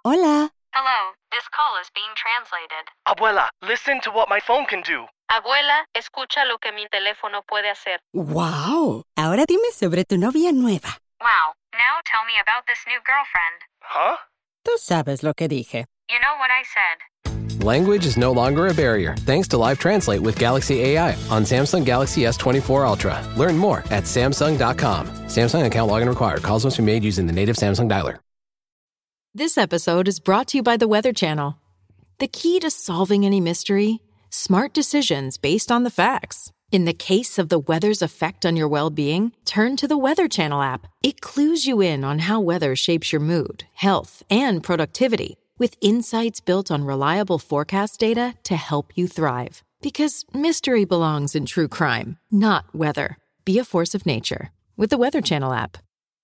Hola. Hello, this call is being translated. Abuela, listen to what my phone can do. Abuela, escucha lo que mi teléfono puede hacer. ¡Wow! Ahora dime sobre tu novia nueva. Wow, now tell me about this new girlfriend. Huh? Tú sabes lo que dije. You know what I said. Language is no longer a barrier thanks to Live Translate with Galaxy AI on Samsung Galaxy S24 Ultra. Learn more at Samsung.com. Samsung account login required. Calls must be made using the native Samsung dialer. This episode is brought to you by the Weather Channel. The key to solving any mystery? Smart decisions based on the facts. In the case of the weather's effect on your well-being, turn to the Weather Channel app. It clues you in on how weather shapes your mood, health, and productivity, with insights built on reliable forecast data to help you thrive. Because mystery belongs in true crime, not weather. Be a force of nature with the Weather Channel app.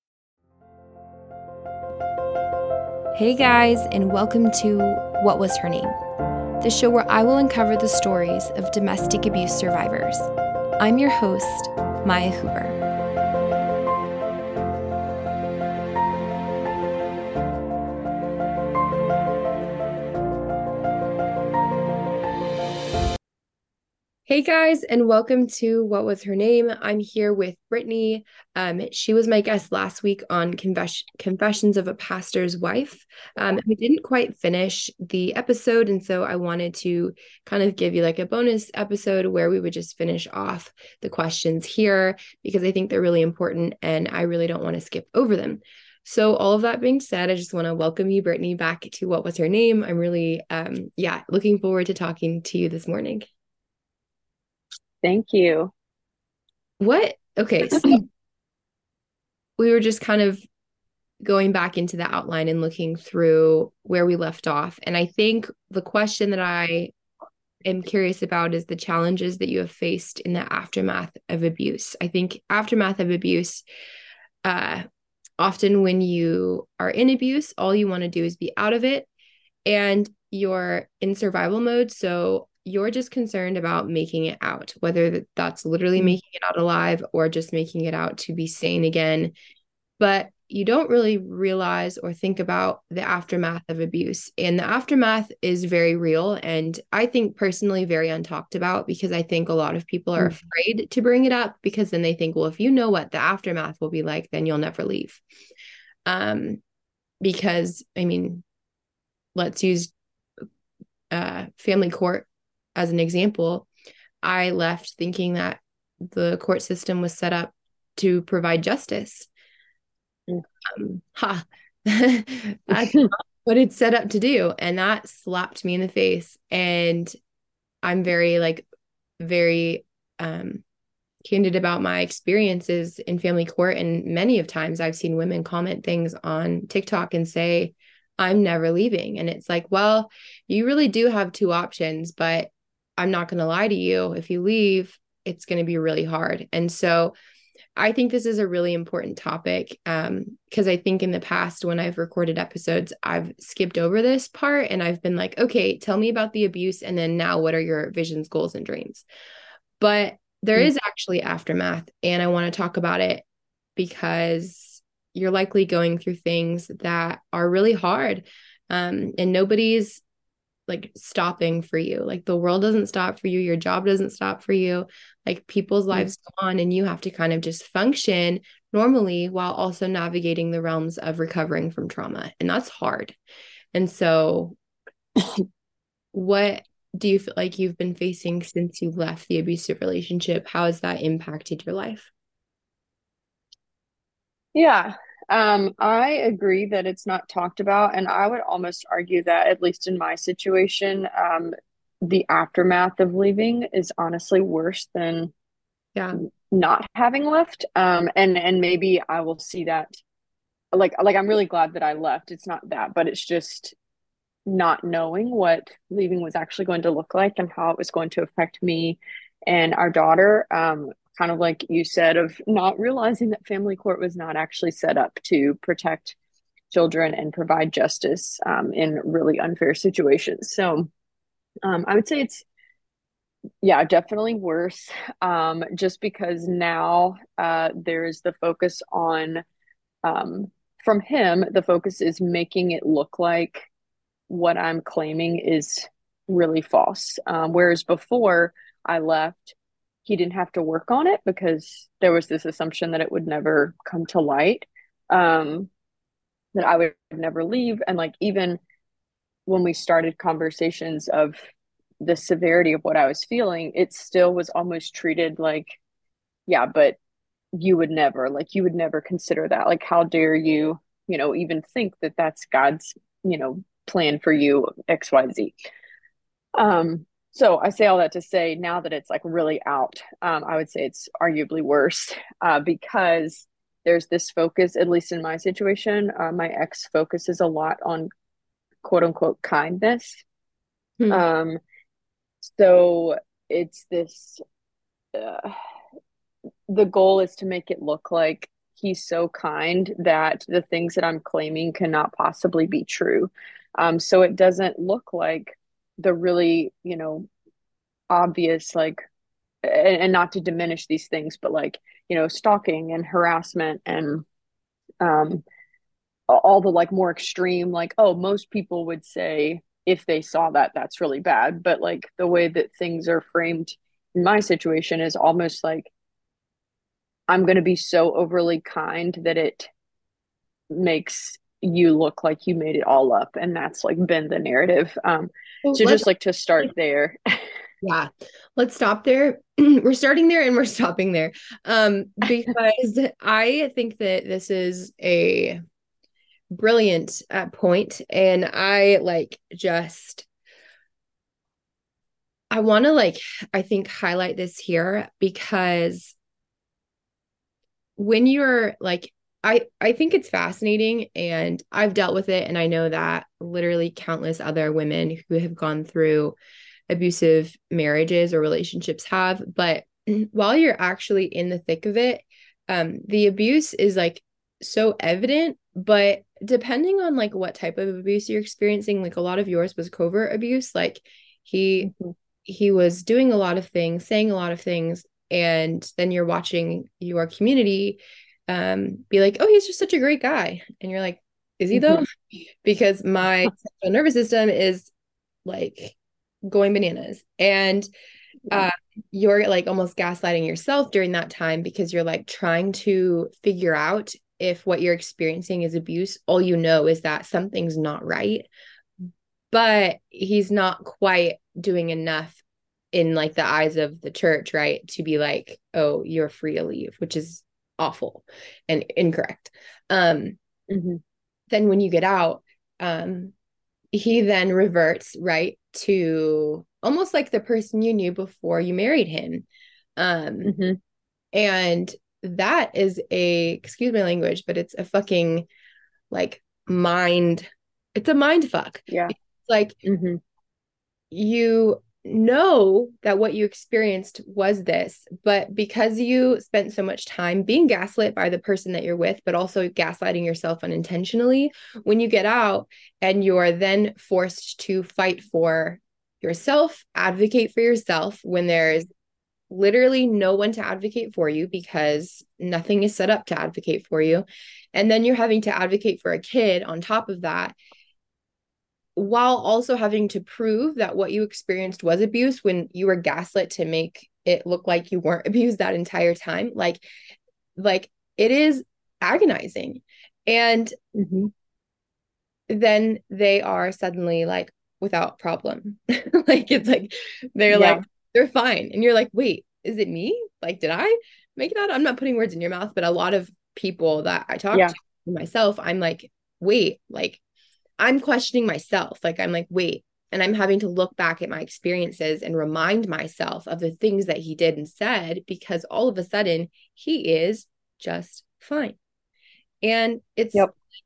Hey guys, and welcome to What Was Her Name? The show where I will uncover the stories of domestic abuse survivors. I'm your host, Maya Hoover. Hey guys, and welcome to What Was Her Name? I'm here with Brittany. She was my guest last week on Confessions of a Pastor's Wife. We didn't quite finish the episode, and so I wanted to kind of give you like a bonus episode where we would just finish off the questions here because I think they're really important and I really don't want to skip over them. So all of that being said, I just want to welcome you, Brittany, back to What Was Her Name? I'm really, looking forward to talking to you this morning. Thank you. Okay, so we were just kind of going back into the outline and looking through where we left off. And I think the question that I am curious about is the challenges that you have faced in the aftermath of abuse. I think aftermath of abuse, often when you are in abuse, all you want to do is be out of it and you're in survival mode. So you're just concerned about making it out, whether that's literally making it out alive or just making it out to be sane again. But you don't really realize or think about the aftermath of abuse. And the aftermath is very real. And I think personally very untalked about because I think a lot of people are afraid to bring it up because then they think, well, if you know what the aftermath will be like, then you'll never leave. Because, I mean, let's use family court as an example. I left thinking that the court system was set up to provide justice. That's not what it's set up to do. And that slapped me in the face. And I'm very candid about my experiences in family court. And many of times I've seen women comment things on TikTok and say, I'm never leaving. And it's like, well, you really do have two options, but I'm not going to lie to you. If you leave, it's going to be really hard. And so I think this is a really important topic because I think in the past when I've recorded episodes, I've skipped over this part and I've been like, okay, tell me about the abuse. And then now what are your visions, goals, and dreams? But there is actually aftermath. And I want to talk about it because you're likely going through things that are really hard. And nobody's like stopping for you. Like the world doesn't stop for you. Your job doesn't stop for you. Like people's lives go on and you have to kind of just function normally while also navigating the realms of recovering from trauma. And that's hard. And so what do you feel like you've been facing since you left the abusive relationship? How has that impacted your life? Yeah, I agree that it's not talked about, and I would almost argue that, at least in my situation, the aftermath of leaving is honestly worse than not having left. And maybe I will see that, like I'm really glad that I left. It's not that, but it's just not knowing what leaving was actually going to look like and how it was going to affect me and our daughter. Kind of like you said, of not realizing that family court was not actually set up to protect children and provide justice in really unfair situations. So I would say it's, definitely worse, just because now there's the focus on, from him, the focus is making it look like what I'm claiming is really false. Whereas before I left, he didn't have to work on it because there was this assumption that it would never come to light, that I would never leave. And like, even when we started conversations of the severity of what I was feeling, it still was almost treated like, yeah, but you would never consider that. Like, how dare you, even think that that's God's, plan for you, XYZ. So I say all that to say, now that it's like really out, I would say it's arguably worse, because there's this focus, at least in my situation, my ex focuses a lot on quote unquote kindness. Hmm. So it's this, the goal is to make it look like he's so kind that the things that I'm claiming cannot possibly be true. So it doesn't look like the really, obvious, like, and not to diminish these things, but like, stalking and harassment and all the like more extreme, like, oh, most people would say if they saw that, that's really bad. But like the way that things are framed in my situation is almost like I'm going to be so overly kind that it makes you look like you made it all up. And that's like been the narrative. So just like to start there. Yeah, let's stop there. We're starting there and we're stopping there. Because I think that this is a brilliant point, and I want to I think highlight this here, because when you're like, I think it's fascinating, and I've dealt with it, and I know that literally countless other women who have gone through abusive marriages or relationships have. But while you're actually in the thick of it, the abuse is like so evident. But depending on like what type of abuse you're experiencing, like a lot of yours was covert abuse. Like he was doing a lot of things, saying a lot of things, and then you're watching your community be like, oh, he's just such a great guy, and you're like, is he though? Because my central nervous system is like going bananas, and you're like almost gaslighting yourself during that time, because you're like trying to figure out if what you're experiencing is abuse. All you know is that something's not right, but he's not quite doing enough in like the eyes of the church, right, to be like, oh, you're free to leave, which is awful and incorrect. Then when you get out, he then reverts right to almost like the person you knew before you married him. And that is excuse my language, but it's a fucking like it's a mind fuck. Yeah. It's like, you know that what you experienced was this, but because you spent so much time being gaslit by the person that you're with, but also gaslighting yourself unintentionally, when you get out and you're then forced to fight for yourself, advocate for yourself, when there's literally no one to advocate for you because nothing is set up to advocate for you, and then you're having to advocate for a kid on top of that, while also having to prove that what you experienced was abuse when you were gaslit to make it look like you weren't abused that entire time. Like it is agonizing. And then they are suddenly like without problem. Like it's like they're like, they're fine. And you're like, wait, is it me? Like, did I make that? I'm not putting words in your mouth, but a lot of people that I talk to, myself, I'm like, wait, like I'm questioning myself. Like, I'm like, wait, and I'm having to look back at my experiences and remind myself of the things that he did and said, because all of a sudden he is just fine. And it's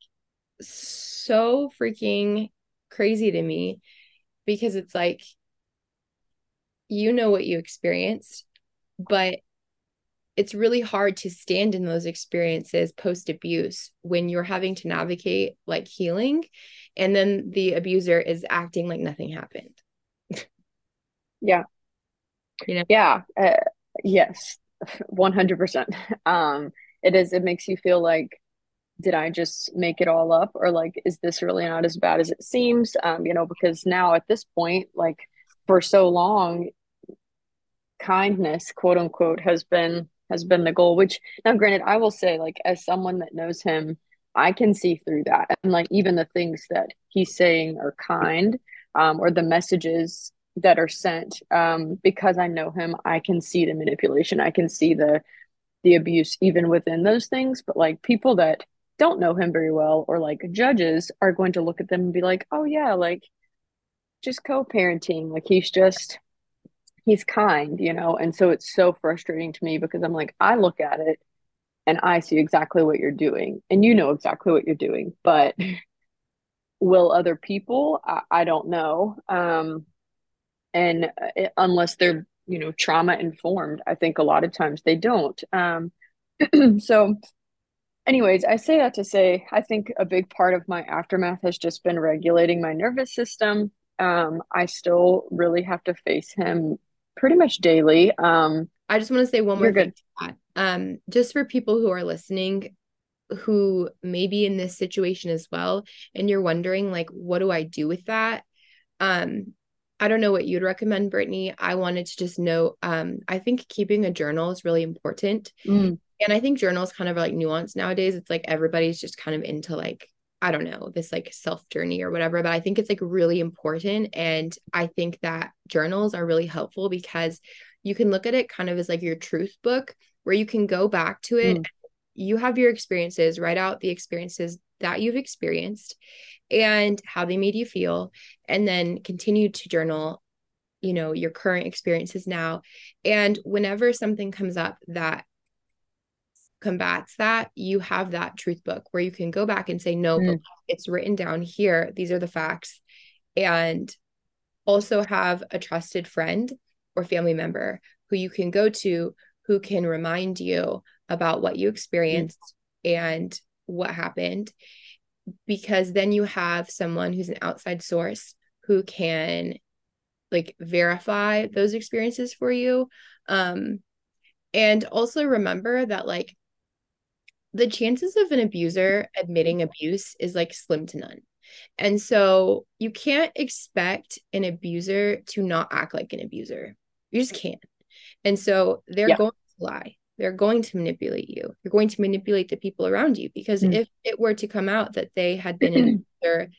so freaking crazy to me, because it's like, you know what you experienced, but it's really hard to stand in those experiences post-abuse when you're having to navigate like healing, and then the abuser is acting like nothing happened. Yeah. You know? Yeah. Yes. 100%. It makes you feel like did I just make it all up, or like, is this really not as bad as it seems? Because now at this point, like for so long, kindness, quote unquote, has been the goal. Which now, granted, I will say, like, as someone that knows him, I can see through that, and like even the things that he's saying are kind, or the messages that are sent, because I know him, I can see the manipulation, I can see the abuse even within those things. But like people that don't know him very well, or like judges, are going to look at them and be like, oh yeah, like just co-parenting, like he's kind, and so it's so frustrating to me because I'm like, I look at it and I see exactly what you're doing and you know exactly what you're doing, but will other people? I don't know. And unless they're, trauma informed, I think a lot of times they don't. So anyways, I say that to say, I think a big part of my aftermath has just been regulating my nervous system. I still really have to face him pretty much daily. I just want to say one more You're thing good. to that. Just for people who are listening, who may be in this situation as well, and you're wondering, like, what do I do with that? I don't know what you'd recommend, Brittany. I wanted to just know, I think keeping a journal is really important. Mm, And I think journals kind of are like nuanced nowadays. It's like everybody's just kind of into like, I don't know, this like self journey or whatever, but I think it's like really important. And I think that journals are really helpful because you can look at it kind of as like your truth book where you can go back to it. mm, You have your experiences, write out the experiences that you've experienced and how they made you feel, and then continue to journal, your current experiences now. And whenever something comes up that combats that, you have that truth book where you can go back and say, no, but mm, it's written down here. These are the facts. And also have a trusted friend or family member who you can go to, who can remind you about what you mm, experienced and what happened, because then you have someone who's an outside source who can like verify those experiences for you. And also remember that like the chances of an abuser admitting abuse is like slim to none. And so you can't expect an abuser to not act like an abuser. You just can't. And so they're yeah. going to lie. They're going to manipulate you. You're going to manipulate the people around you, because Mm. if it were to come out that they had been an abuser,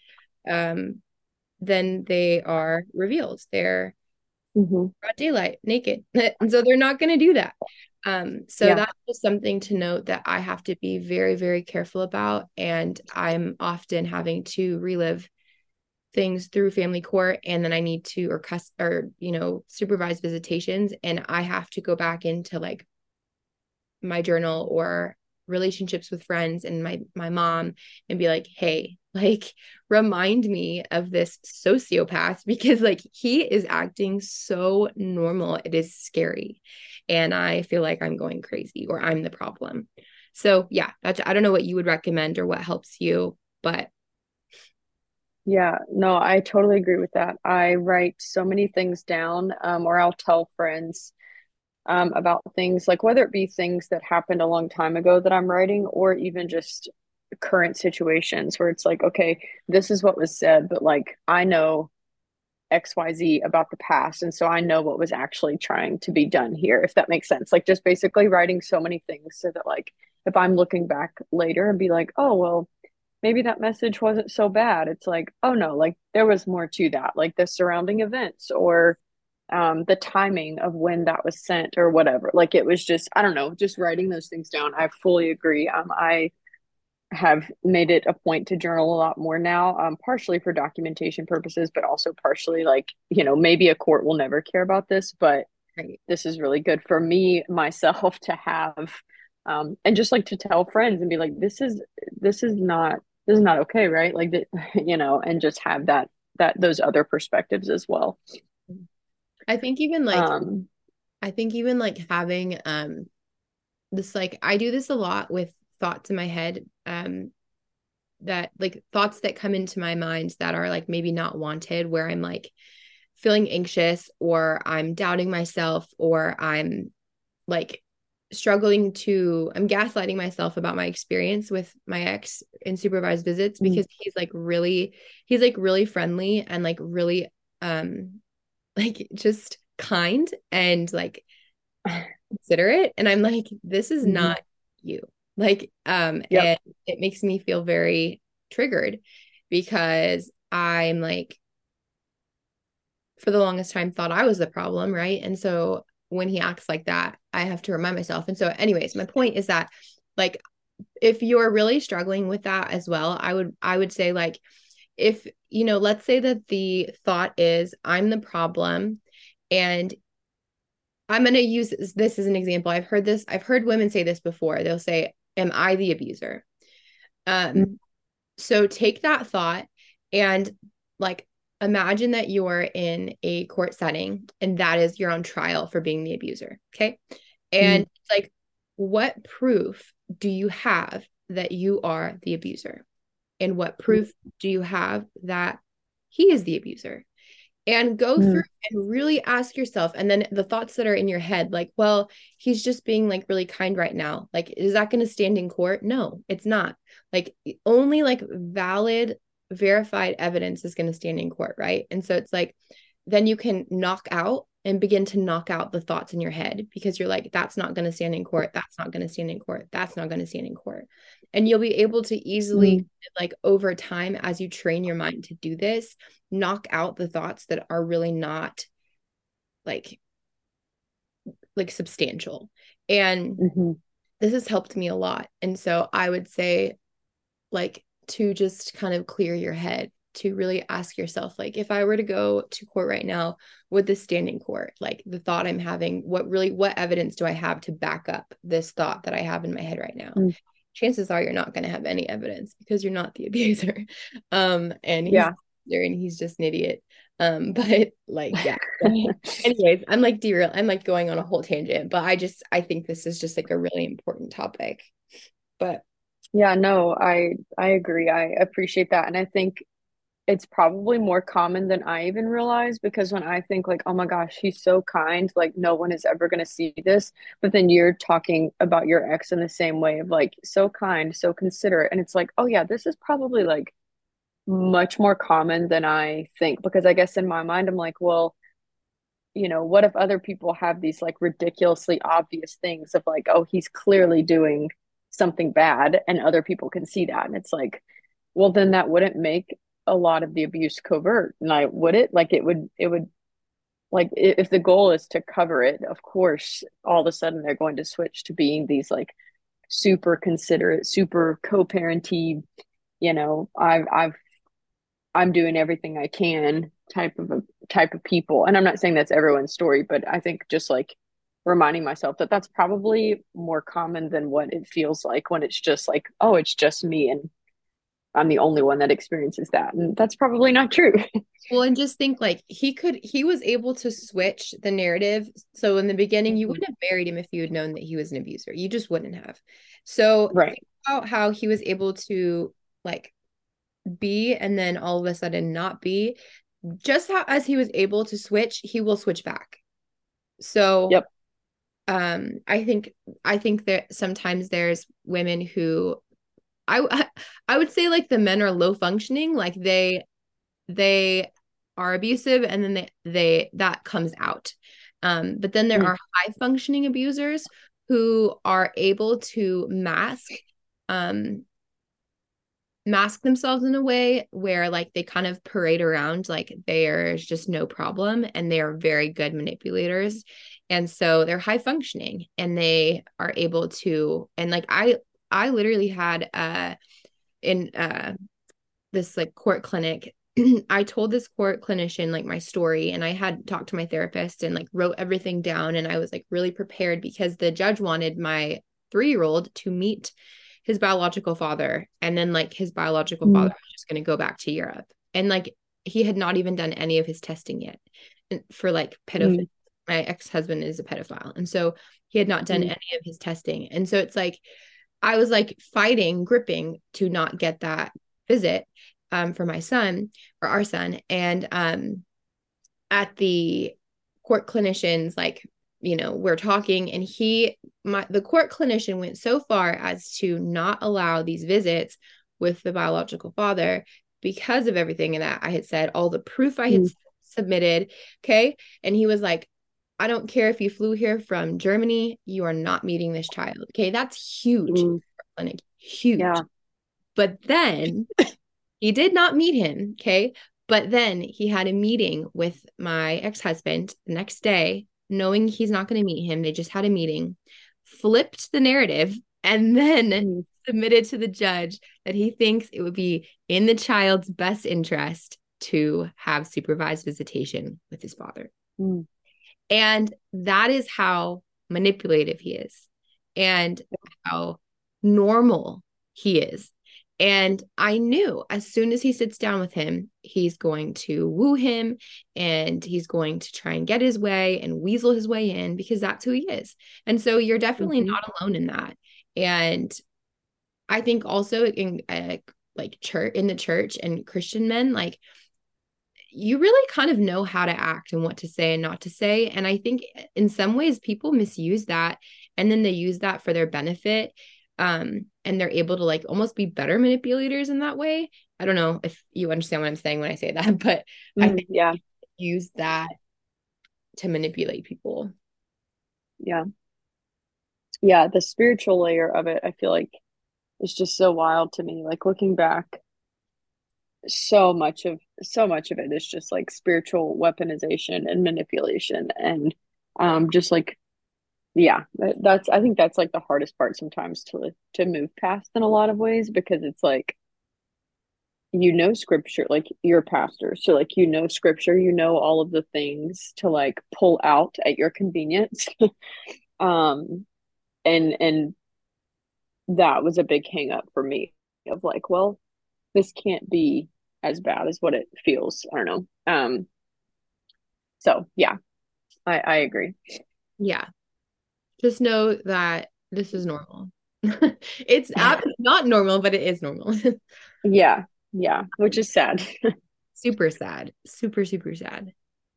then they are revealed. They're Mhm. broad daylight, naked. And so they're not going to do that. So Yeah. that's just something to note that I have to be very, very careful about. And I'm often having to relive things through family court, and then I need to supervise visitations, and I have to go back into like my journal or relationships with friends and my mom and be like, hey, like remind me of this sociopath, because like he is acting so normal, it is scary, and I feel like I'm going crazy or I'm the problem. So yeah, I don't know what you would recommend or what helps you, but Yeah, no, I totally agree with that. I write so many things down, or I'll tell friends about things, like whether it be things that happened a long time ago that I'm writing, or even just current situations where it's like, okay, this is what was said, but like I know XYZ about the past. And so I know what was actually trying to be done here, if that makes sense. Like just basically writing so many things so that like if I'm looking back later and be like, oh, well, maybe that message wasn't so bad. It's like, oh no, like there was more to that, like the surrounding events, or the timing of when that was sent or whatever. Like it was just, I don't know, just writing those things down. I fully agree. I have made it a point to journal a lot more now, partially for documentation purposes, but also partially like, maybe a court will never care about this, but right. this is really good for me, myself, to have, and just like to tell friends and be like, this is not okay, right? Like that, and just have those other perspectives as well. I think even like Um, having this, like I do this a lot with thoughts in my head, that like thoughts that come into my mind that are like maybe not wanted, where I'm like feeling anxious or I'm doubting myself or I'm like I'm gaslighting myself about my experience with my ex in supervised visits because he's really friendly and like really like just kind and like considerate. And I'm like, this is not you. Like, and it makes me feel very triggered because I'm like, for the longest time thought I was the problem, right? And so when he acts like that, I have to remind myself. And so anyways, my point is that like if you're really struggling with that as well, I would say like if, you know, let's say that the thought is I'm the problem, and I'm going to use this as an example. I've heard women say this before. They'll say, am I the abuser? So take that thought and like imagine that you're in a court setting and that is you're on trial for being the abuser. Okay. And it's like, what proof do you have that you are the abuser? And what proof do you have that he is the abuser? And go through and really ask yourself. And then the thoughts that are in your head, like, well, he's just being like really kind right now. Like, is that going to stand in court? No, it's not. Like only like valid, verified evidence is going to stand in court. Right. And so it's like, then you can begin to knock out the thoughts in your head because you're like, that's not going to stand in court. That's not going to stand in court. That's not going to stand in court. And you'll be able to easily like over time, as you train your mind to do this, knock out the thoughts that are really not like substantial. And this has helped me a lot. And so I would say like to just kind of clear your head, to really ask yourself, like, if I were to go to court right now, would this stand in court? Like the thought I'm having, what evidence do I have to back up this thought that I have in my head right now? Chances are you're not going to have any evidence because you're not the abuser. And he's just an idiot. But like, yeah. Anyways, I'm like going on a whole tangent, but I think this is just like a really important topic. But yeah, no, I agree. I appreciate that. And I think it's probably more common than I even realize, because when I think like, oh my gosh, he's so kind, like no one is ever going to see this. But then you're talking about your ex in the same way of like, so kind, so considerate. And it's like, oh yeah, this is probably like much more common than I think, because I guess in my mind, I'm like, well, you know, what if other people have these like ridiculously obvious things of like, oh, he's clearly doing something bad and other people can see that. And it's like, well, then that wouldn't make a lot of the abuse covert. And would it would like, if the goal is to cover it, of course all of a sudden they're going to switch to being these like super considerate, super co-parenty, you know, I'm doing everything I can type of people. And I'm not saying that's everyone's story, but I think just like reminding myself that that's probably more common than what it feels like when it's just like, oh, it's just me and I'm the only one that experiences that. And that's probably not true. Well, and just think like he was able to switch the narrative. So in the beginning, you wouldn't have married him if you had known that he was an abuser. You just wouldn't have. So think about how he was able to like be and then all of a sudden not be. Just how as he was able to switch, he will switch back. So I think that sometimes there's women who I would say like the men are low functioning, like they are abusive and then they that comes out. But then there are high functioning abusers who are able to mask themselves in a way where like they kind of parade around like there's just no problem, and they are very good manipulators. And so they're high functioning and they are able to, and like I literally had in this like court clinic, I told this court clinician like my story, and I had talked to my therapist and like wrote everything down, and I was like really prepared because the judge wanted my 3-year-old to meet his biological father, and then like his biological father was just going to go back to Europe, and like he had not even done any of his testing yet for like pedophilia. My ex-husband is a pedophile, and so he had not done any of his testing. And so it's like I was like gripping to not get that visit for my son, or our son. And at the court clinicians like we're talking, and the court clinician went so far as to not allow these visits with the biological father because of everything that I had said, all the proof I had submitted. Okay. And he was like, I don't care if you flew here from Germany, you are not meeting this child. Okay. That's huge. Clinic, huge. Yeah. But then he did not meet him. Okay. But then he had a meeting with my ex-husband the next day, knowing he's not going to meet him. They just had a meeting, flipped the narrative, and then submitted to the judge that he thinks it would be in the child's best interest to have supervised visitation with his father. And that is how manipulative he is and how normal he is. And I knew as soon as he sits down with him, he's going to woo him and he's going to try and get his way and weasel his way in, because that's who he is. And so you're definitely not alone in that. And I think also in church, in the church and Christian men, like, you really kind of know how to act and what to say and not to say. And I think in some ways people misuse that, and then they use that for their benefit. And they're able to like almost be better manipulators in that way. I don't know if you understand what I'm saying when I say that, but I think use that to manipulate people. Yeah. Yeah. The spiritual layer of it, I feel like, is just so wild to me. Like, looking back, so much of it is just like spiritual weaponization and manipulation, and just like, yeah, I think that's like the hardest part sometimes to move past in a lot of ways, because it's like, scripture, like, you're a pastor, so like, scripture, all of the things to like pull out at your convenience. and that was a big hang up for me, of like, well, this can't be as bad as what it feels. I don't know. So yeah, I agree. Yeah. Just know that this is normal. It's not normal, but it is normal. Yeah. Yeah. Which is sad. Super sad. Super, super sad.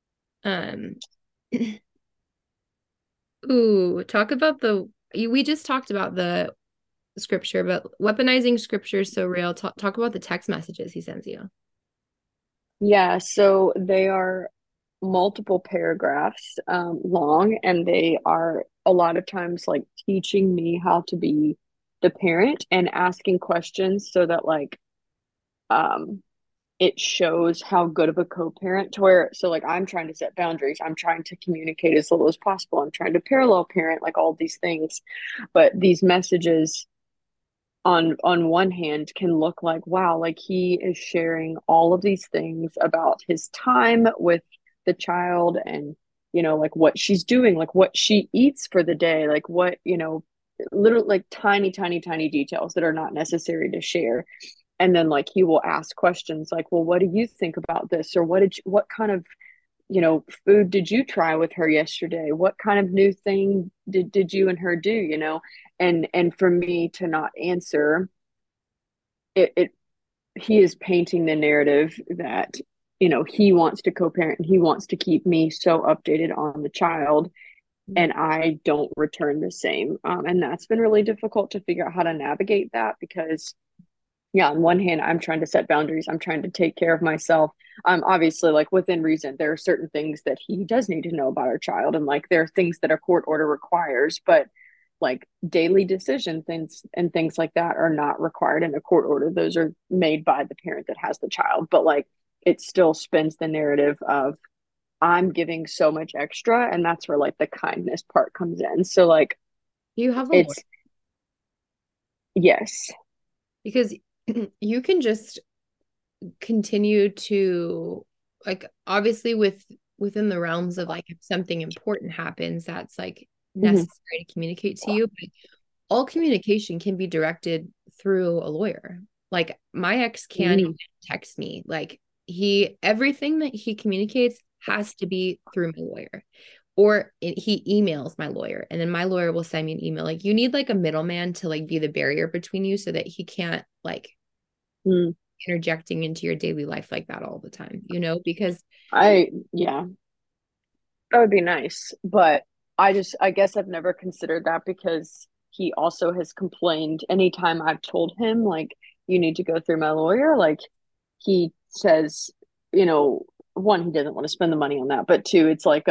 Talk about we just talked about the scripture, but weaponizing scripture is so real. Talk about the text messages he sends you. Yeah, so they are multiple paragraphs long, and they are a lot of times like teaching me how to be the parent and asking questions, so that like it shows how good of a co-parent, to where, so like, I'm trying to set boundaries, I'm trying to communicate as little as possible, I'm trying to parallel parent, like all these things. But these messages on one hand can look like, wow, like he is sharing all of these things about his time with the child, and like what she's doing, like what she eats for the day, like what, little like tiny details that are not necessary to share. And then like he will ask questions like, well, what do you think about this? Or what kind of food did you try with her yesterday? What kind of new thing did you and her do? And for me to not answer it, he is painting the narrative that he wants to co-parent, and he wants to keep me so updated on the child, and I don't return the same. And that's been really difficult to figure out how to navigate that, because yeah, on one hand, I'm trying to set boundaries, I'm trying to take care of myself. Obviously, like, within reason, there are certain things that he does need to know about our child, and like there are things that a court order requires, but like daily decision things and things like that are not required in a court order. Those are made by the parent that has the child. But like, it still spins the narrative of, I'm giving so much extra, and that's where like the kindness part comes in. So like, you have a yes, because you can just continue to, like, obviously within the realms of like, if something important happens that's like necessary to communicate to you, but all communication can be directed through a lawyer. Like, my ex can't even text me. Like, everything that he communicates has to be through my lawyer, or he emails my lawyer, and then my lawyer will send me an email. Like, you need like a middleman to like be the barrier between you, so that he can't like interjecting into your daily life like that all the time, because yeah, that would be nice. But I guess I've never considered that because he also has complained anytime I've told him, like, you need to go through my lawyer. Like, he says, one, he doesn't want to spend the money on that, but two, it's like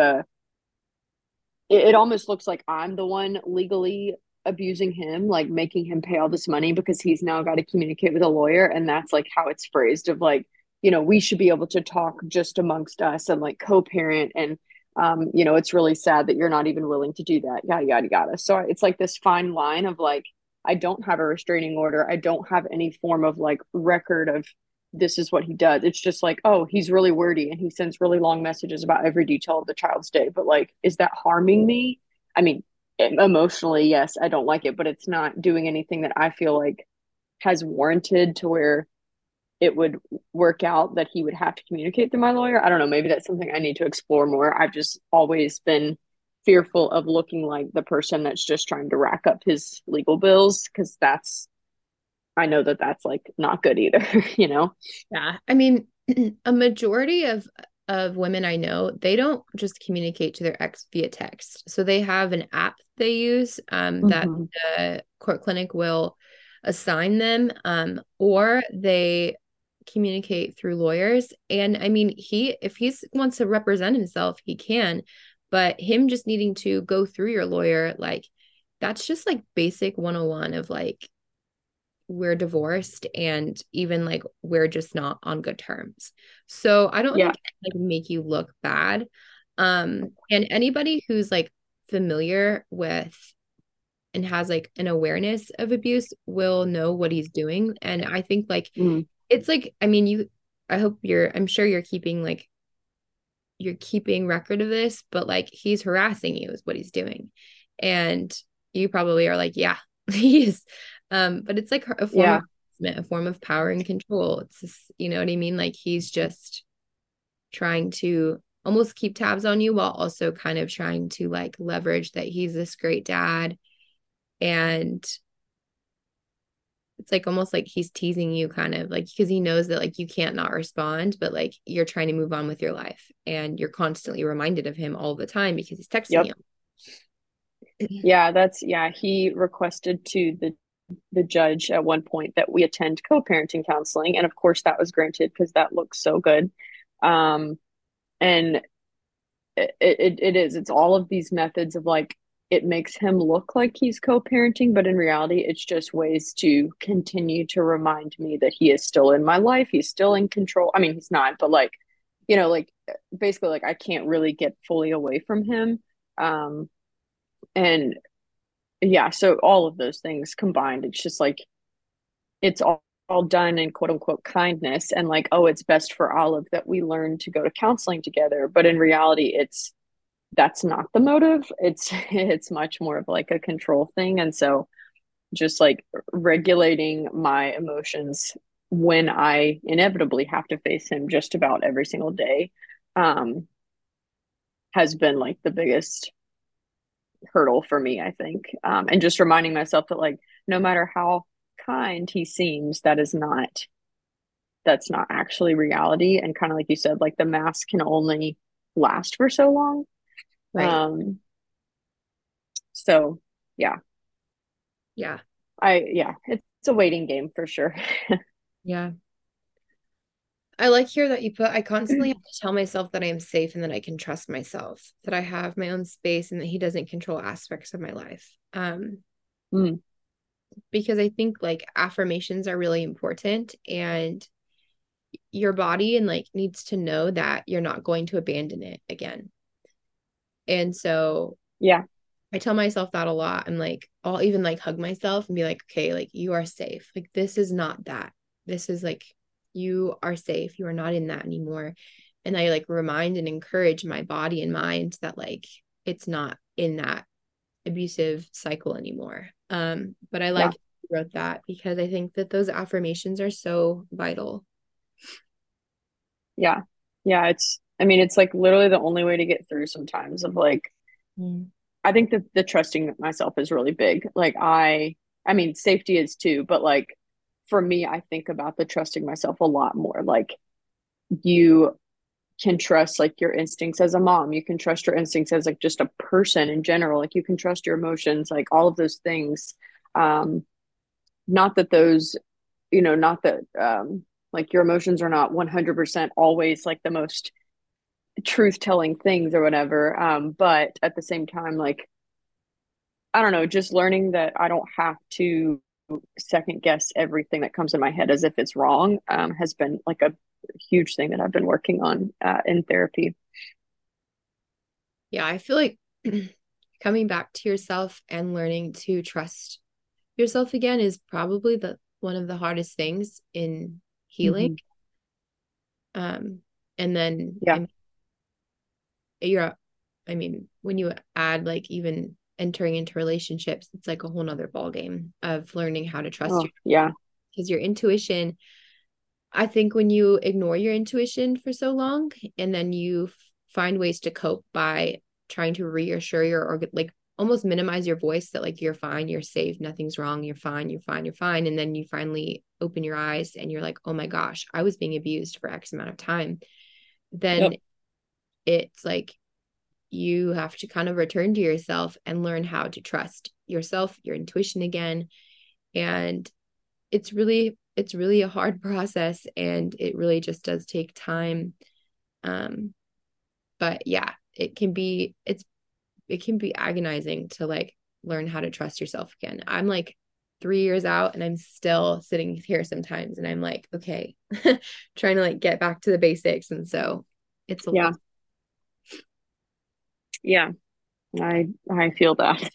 it almost looks like I'm the one legally abusing him, like making him pay all this money because he's now got to communicate with a lawyer. And that's like how it's phrased of like, we should be able to talk just amongst us and like co-parent. And, it's really sad that you're not even willing to do that. Yada, yada, yada. So it's like this fine line of like, I don't have a restraining order. I don't have any form of like record of this is what he does. It's just like, oh, he's really wordy and he sends really long messages about every detail of the child's day. But like, is that harming me? I mean, emotionally, yes, I don't like it, but it's not doing anything that I feel like has warranted to where it would work out that he would have to communicate to my lawyer. I don't know. Maybe that's something I need to explore more. I've just always been fearful of looking like the person that's just trying to rack up his legal bills because I know that that's like not good either, Yeah. I mean, a majority of women I know, they don't just communicate to their ex via text. So they have an app they use that the court clinic will assign them, or they communicate through lawyers. And I mean, if he wants to represent himself, he can, but him just needing to go through your lawyer, like that's just like basic 101 of like, we're divorced and even like we're just not on good terms. So I don't think it, like make you look bad. And anybody who's like familiar with and has like an awareness of abuse will know what he's doing. And I think like it's like, I mean, I'm sure you're keeping record of this, but like he's harassing you is what he's doing. And you probably are like, yeah, he is. But it's like a form of power and control. It's just, you know what I mean? Like he's just trying to almost keep tabs on you while also kind of trying to like leverage that he's this great dad. And it's like almost like he's teasing you kind of like, because he knows that like you can't not respond, but like you're trying to move on with your life and you're constantly reminded of him all the time because he's texting you. Yeah, he requested to the judge at one point that we attend co-parenting counseling, and of course that was granted because that looks so good. And it's all of these methods of like, it makes him look like he's co-parenting, but in reality it's just ways to continue to remind me that he is still in my life, he's still in control. I mean, he's not, but like, like basically like I can't really get fully away from him. And yeah, so all of those things combined, it's just like it's all done in quote unquote kindness and like, oh, it's best for Olive that we learn to go to counseling together. But in reality, that's not the motive. It's much more of like a control thing. And so just like regulating my emotions when I inevitably have to face him just about every single day has been like the biggest hurdle for me, I think. And just reminding myself that like no matter how kind he seems, that's not actually reality. And kind of like you said, like the mask can only last for so long. Right. So yeah. It's a waiting game for sure. Yeah. I like here that you put, I constantly have to tell myself that I am safe and that I can trust myself, that I have my own space and that he doesn't control aspects of my life. Because I think like affirmations are really important and your body and like needs to know that you're not going to abandon it again. And so, yeah, I tell myself that a lot. I'm like, I'll even like hug myself and be like, okay, like you are safe. Like, this is not that. This is like, you are safe. You are not in that anymore. And I like remind and encourage my body and mind that like, it's not in that abusive cycle anymore. But I like you wrote that because I think that those affirmations are so vital. Yeah. It's like literally the only way to get through sometimes of like, I think the trusting myself is really big. Like I mean, safety is too, but like for me, I think about the trusting myself a lot more. Like you can trust like your instincts as a mom. You can trust your instincts as like just a person in general. Like you can trust your emotions, like all of those things. Not that those, not that like your emotions are not 100% always like the most truth telling things or whatever. But at the same time, like, I don't know, just learning that I don't have to second guess everything that comes in my head as if it's wrong, has been like a huge thing that I've been working on in therapy. Yeah, I feel like coming back to yourself and learning to trust yourself again is probably the one of the hardest things in healing. And then Yeah. when you add like even entering into relationships, it's like a whole nother ball game of learning how to trust yourself. Yeah. Because your intuition, I think when you ignore your intuition for so long and then you find ways to cope by trying to reassure or like almost minimize your voice that like you're fine, you're safe, nothing's wrong, you're fine, you're fine, you're fine. And then you finally open your eyes and you're like, oh my gosh, I was being abused for X amount of time. Then it's like you have to kind of return to yourself and learn how to trust yourself, your intuition again. And it's really a hard process and it really just does take time. But yeah, it can be agonizing to like learn how to trust yourself again. I'm like 3 years out and I'm still sitting here sometimes and I'm like, okay, trying to like get back to the basics. And so it's a lot. Yeah. I feel that.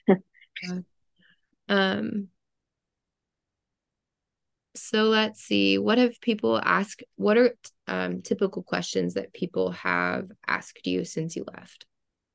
So let's see, what have people asked? What are typical questions that people have asked you since you left?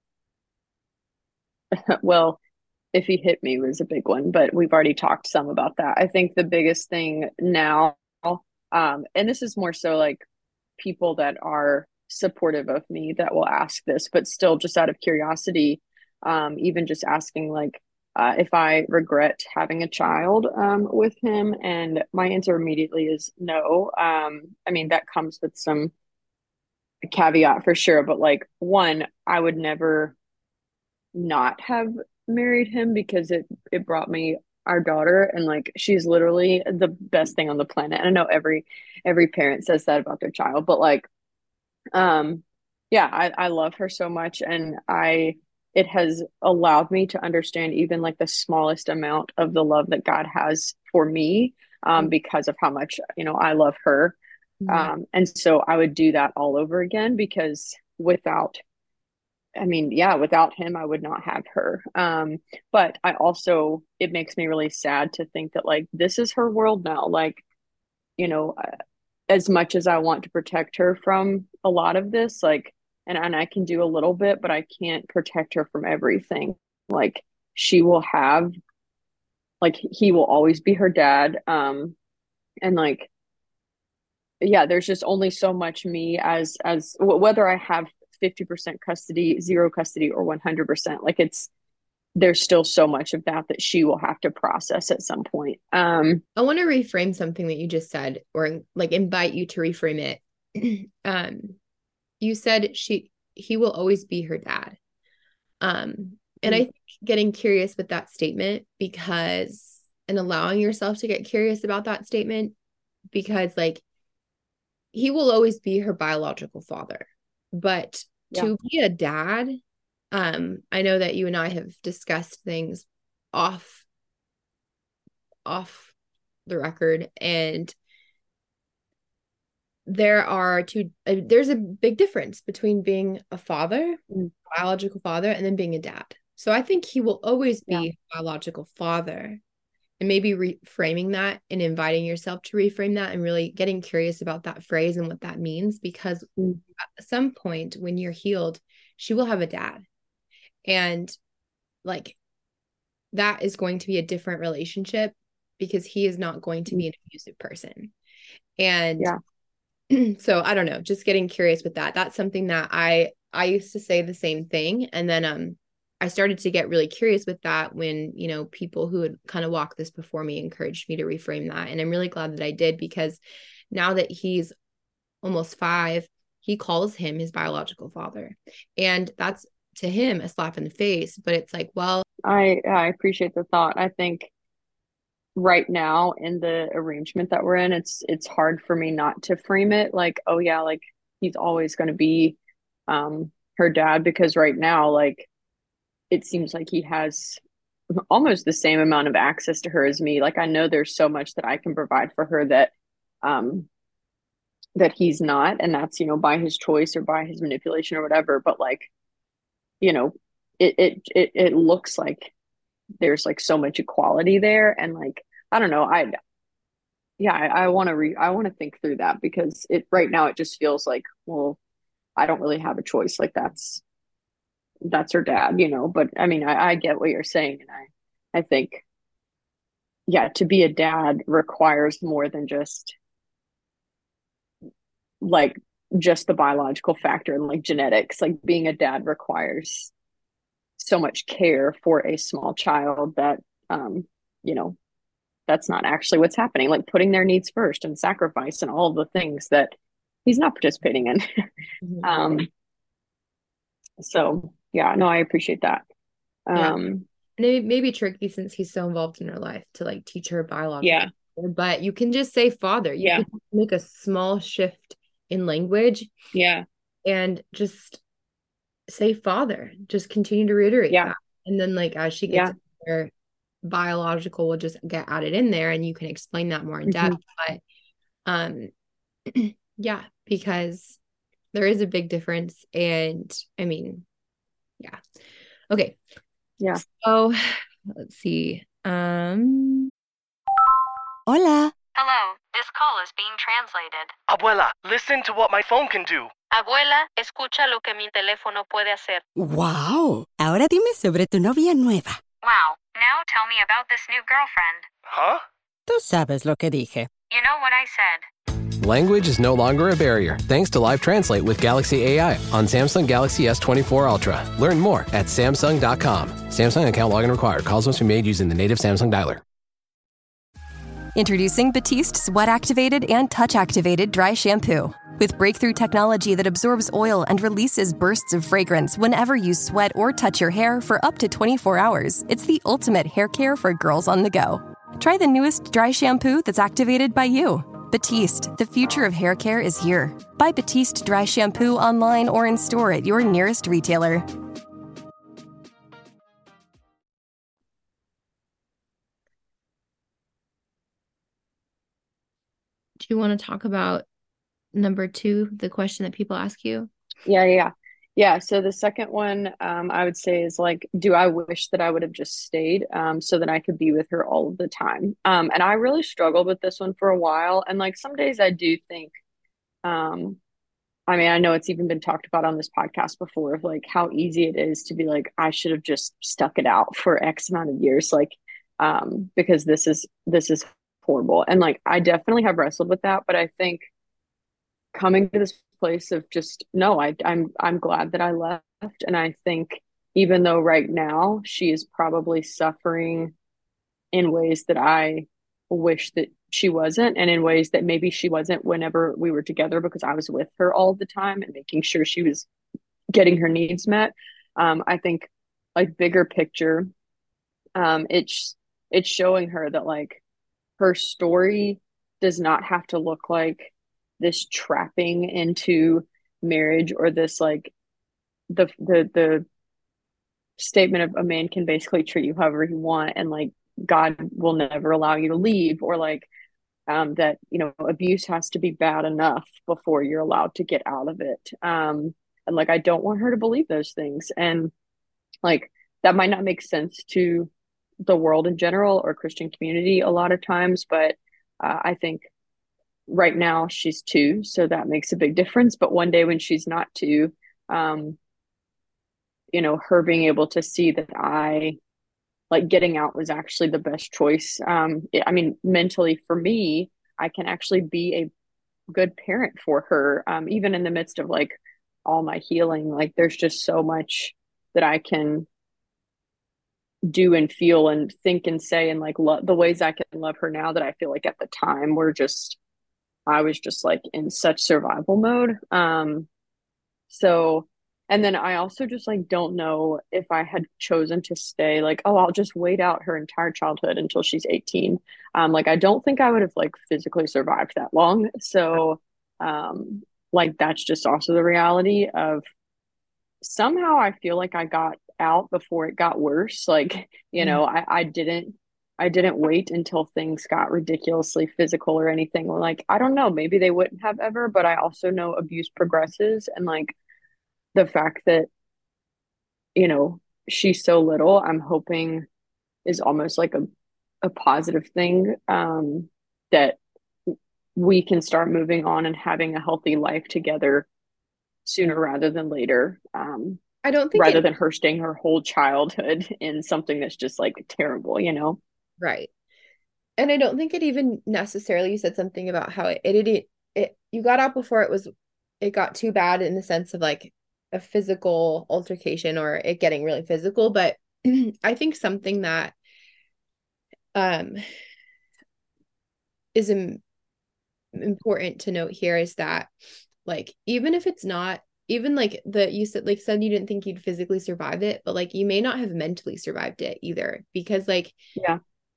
Well, if he hit me was a big one, but we've already talked some about that. I think the biggest thing now, and this is more so like people that are supportive of me that will ask this, but still just out of curiosity, even just asking like if I regret having a child with him. And my answer immediately is no. I mean, that comes with some caveat for sure, but like one, I would never not have married him because it brought me our daughter, and like she's literally the best thing on the planet. And I know every parent says that about their child, but like yeah, I love her so much, and it has allowed me to understand even like the smallest amount of the love that God has for me, because of how much I love her. And so I would do that all over again, because without him, I would not have her. But it makes me really sad to think that like this is her world now. Like, as much as I want to protect her from a lot of this, like, and I can do a little bit, but I can't protect her from everything. Like he will always be her dad. And like, yeah, there's just only so much me as whether I have 50% custody, 0 custody, or 100%, like there's still so much of that she will have to process at some point. I want to reframe something that you just said, or like invite you to reframe it. You said he will always be her dad. And I think getting curious with that statement, and allowing yourself to get curious about that statement, because like he will always be her biological father, but to be a dad, I know that you and I have discussed things off the record, and there's a big difference between being a father, biological father, and then being a dad. So I think he will always be a biological father, and maybe reframing that and inviting yourself to reframe that and really getting curious about that phrase and what that means, because at some point when you're healed, she will have a dad, and like that is going to be a different relationship, because he is not going to be an abusive person. And so I don't know, just getting curious with that. That's something that I used to say the same thing. And then I started to get really curious with that when, people who had kind of walked this before me encouraged me to reframe that. And I'm really glad that I did, because now that he's almost 5, he calls him his biological father. And that's to him a slap in the face. But it's like, well, I appreciate the thought. I think right now in the arrangement that we're in, it's hard for me not to frame it like, oh yeah, like he's always going to be her dad, because right now, like, it seems like he has almost the same amount of access to her as me. Like, I know there's so much that I can provide for her that that he's not, and that's, you know, by his choice or by his manipulation or whatever. But like, you know, it looks like there's like so much equality there, and like, I don't know, I want to think through that, because it right now it just feels like, well, I don't really have a choice. Like, that's her dad, you know. But I mean, I get what you're saying, and I think, yeah, to be a dad requires more than just like just the biological factor and like genetics. Like, being a dad requires so much care for a small child that you know, that's not actually what's happening. Like, putting their needs first and sacrifice and all of the things that he's not participating in. So yeah, no, I appreciate that. Yeah. And it may be tricky since he's so involved in her life to like teach her biological, but you can just say father. You can make a small shift in language. Yeah. And just say father. Just continue to reiterate that. And then like as she gets there, biological will just get added in there, and you can explain that more in depth. But yeah, because there is a big difference. And I mean, yeah. Okay. Yeah. So let's see. Hola. Hello, this call is being translated. Abuela, listen to what my phone can do. Abuela, escucha lo que mi teléfono puede hacer. Wow. Ahora dime sobre tu novia nueva. Wow, now tell me about this new girlfriend. Huh? Tú sabes lo que dije. You know what I said. Language is no longer a barrier thanks to Live Translate with Galaxy AI on Samsung Galaxy S24 Ultra. Learn more at Samsung.com. Samsung account login required. Calls must be made using the native Samsung dialer. Introducing Batiste sweat-activated and touch-activated dry shampoo. With breakthrough technology that absorbs oil and releases bursts of fragrance whenever you sweat or touch your hair for up to 24 hours, it's the ultimate hair care for girls on the go. Try the newest dry shampoo that's activated by you. Batiste, the future of hair care is here. Buy Batiste dry shampoo online or in store at your nearest retailer. Do you want to talk about number 2, the question that people ask you? Yeah. So the second one, I would say is like, do I wish that I would have just stayed so that I could be with her all of the time? And I really struggled with this one for a while. And like some days I do think, I mean, I know it's even been talked about on this podcast before of like how easy it is to be like, I should have just stuck it out for X amount of years, like, because this is horrible. And like, I definitely have wrestled with that, but I think coming to this place of just, no, I'm glad that I left. And I think even though right now she is probably suffering in ways that I wish that she wasn't, and in ways that maybe she wasn't whenever we were together, because I was with her all the time and making sure she was getting her needs met. I think like bigger picture, it's showing her that like her story does not have to look like this trapping into marriage, or this like the statement of a man can basically treat you however he want, and like God will never allow you to leave, or like that, you know, abuse has to be bad enough before you're allowed to get out of it. And like, I don't want her to believe those things. And like, that might not make sense to the world in general or Christian community a lot of times, but I think right now she's 2, so that makes a big difference. But one day when she's not 2, you know, her being able to see that I like getting out was actually the best choice. I mean, mentally for me, I can actually be a good parent for her, even in the midst of like all my healing. Like, there's just so much that I can do and feel and think and say, and like the ways I can love her now that I feel like at the time were just, I was just like in such survival mode. So, and then I also just like don't know if I had chosen to stay, like, oh, I'll just wait out her entire childhood until she's 18. Like I don't think I would have like physically survived that long. So, like that's just also the reality of somehow I feel like I got out before it got worse. Like, I didn't wait until things got ridiculously physical or anything. Like, I don't know, maybe they wouldn't have ever, but I also know abuse progresses, and like the fact that, you know, she's so little, I'm hoping is almost like a positive thing, that we can start moving on and having a healthy life together sooner rather than later. I don't think Rather it than her staying her whole childhood in something that's just like terrible, you know? right. And I don't think it even necessarily, you said something about how it you got out before it got too bad in the sense of like a physical altercation or it getting really physical. But I think something that um is important to note here is that like even if it's not even like you said you didn't think you'd physically survive it, but like you may not have mentally survived it either, because like Yeah.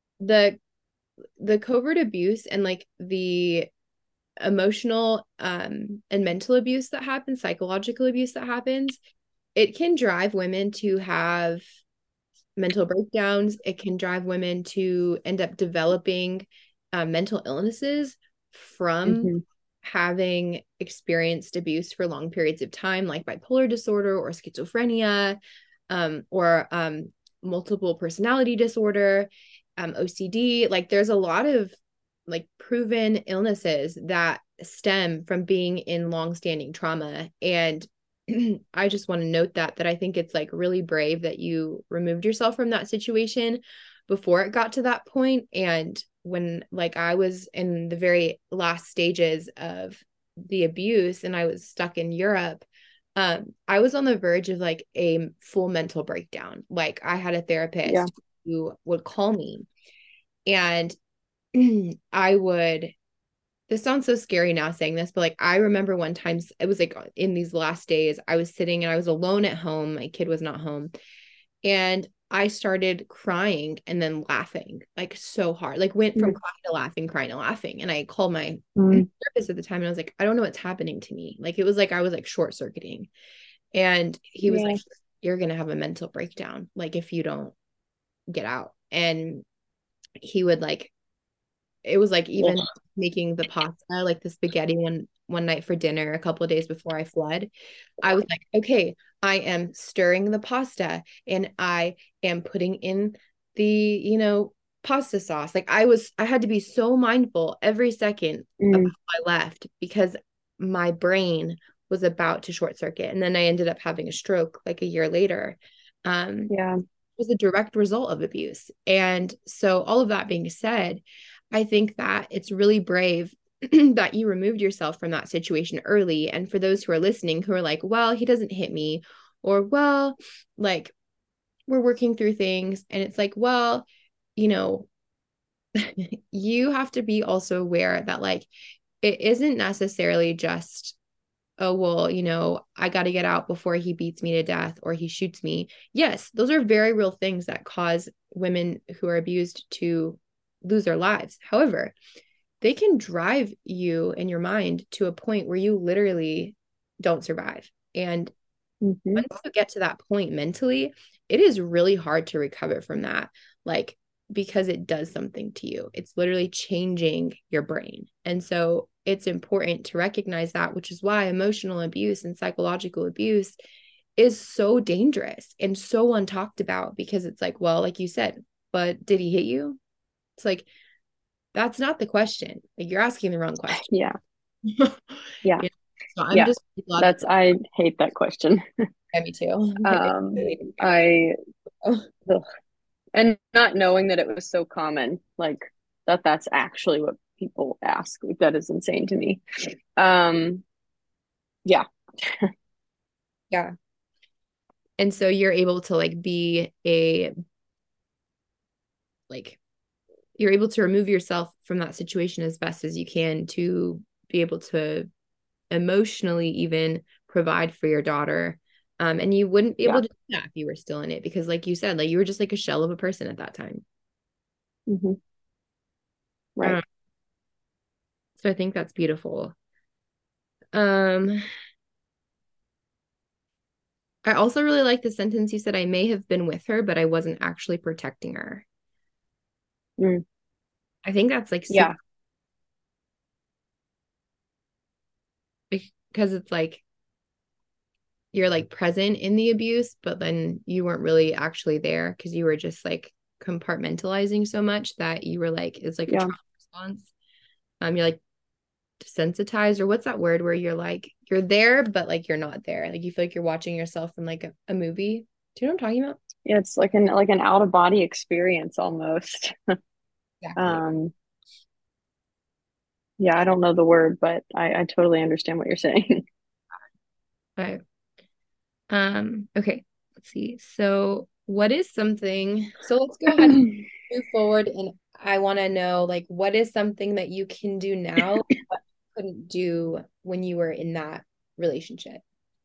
the covert abuse and like the emotional and mental abuse that happens, psychological abuse that happens, it can drive women to have mental breakdowns. It can drive women to end up developing mental illnesses from Mm-hmm. having experienced abuse for long periods of time, like bipolar disorder or schizophrenia, or multiple personality disorder, OCD. Like there's a lot of like proven illnesses that stem from being in long-standing trauma. And I just want to note that I think it's like really brave that you removed yourself from that situation before it got to that point. And when like I was in the very last stages of the abuse and I was stuck in Europe, I was on the verge of like a full mental breakdown. Like I had a therapist who would call me and I would, this sounds so scary now saying this, but like I remember one time it was like in these last days, I was sitting and I was alone at home. My kid was not home. And I started crying and then laughing like so hard, like went from crying to laughing. And I called my therapist at the time and I was like, I don't know what's happening to me. Like it was like I was like short circuiting. And he was like, you're going to have a mental breakdown, like if you don't get out. And he would like, it was like even making the pasta, like the spaghetti one night for dinner a couple of days before I fled. I was like, okay, I am stirring the pasta and I am putting in the, pasta sauce. Like I had to be so mindful every second of how I left because my brain was about to short circuit. And then I ended up having a stroke like a year later. It was a direct result of abuse. And so all of that being said, I think that it's really brave that you removed yourself from that situation early. And for those who are listening who are like, well, he doesn't hit me, or well, like we're working through things. And it's like, well, you have to be also aware that like it isn't necessarily just, oh, well, I got to get out before he beats me to death or he shoots me. Yes, those are very real things that cause women who are abused to lose their lives. However, they can drive you in your mind to a point where you literally don't survive. And once you get to that point mentally, it is really hard to recover from that. Like, because it does something to you. It's literally changing your brain. And so it's important to recognize that, which is why emotional abuse and psychological abuse is so dangerous and so untalked about, because it's like, well, like you said, but did he hit you? It's like, that's not the question. Like you're asking the wrong question. Yeah. So I'm just I hate that question. Yeah, me too. And not knowing that it was so common, like that's actually what people ask. Like, that is insane to me. Yeah. Yeah. And so you're able to like you're able to remove yourself from that situation as best as you can to be able to emotionally even provide for your daughter. And you wouldn't be Yeah. able to do that if you were still in it, because like you said, like you were just like a shell of a person at that time. Mhm. Right. So I think that's beautiful. I also really like the sentence you said, I may have been with her, but I wasn't actually protecting her. Mm. I think that's like super, Yeah. because it's like you're like present in the abuse, but then you weren't really actually there because you were just like compartmentalizing so much that you were like, it's like a Yeah. trauma response. You're like desensitized, or what's that word where you're like, you're there, but like you're not there. Like you feel like you're watching yourself in like a movie. Do you know what I'm talking about? Yeah, it's like an out of body experience almost. Exactly. Yeah, I don't know the word, but I totally understand what you're saying. But okay, let's see. So what is something, so let's go ahead and move forward, and I want to know like what is something that you can do now but couldn't do when you were in that relationship?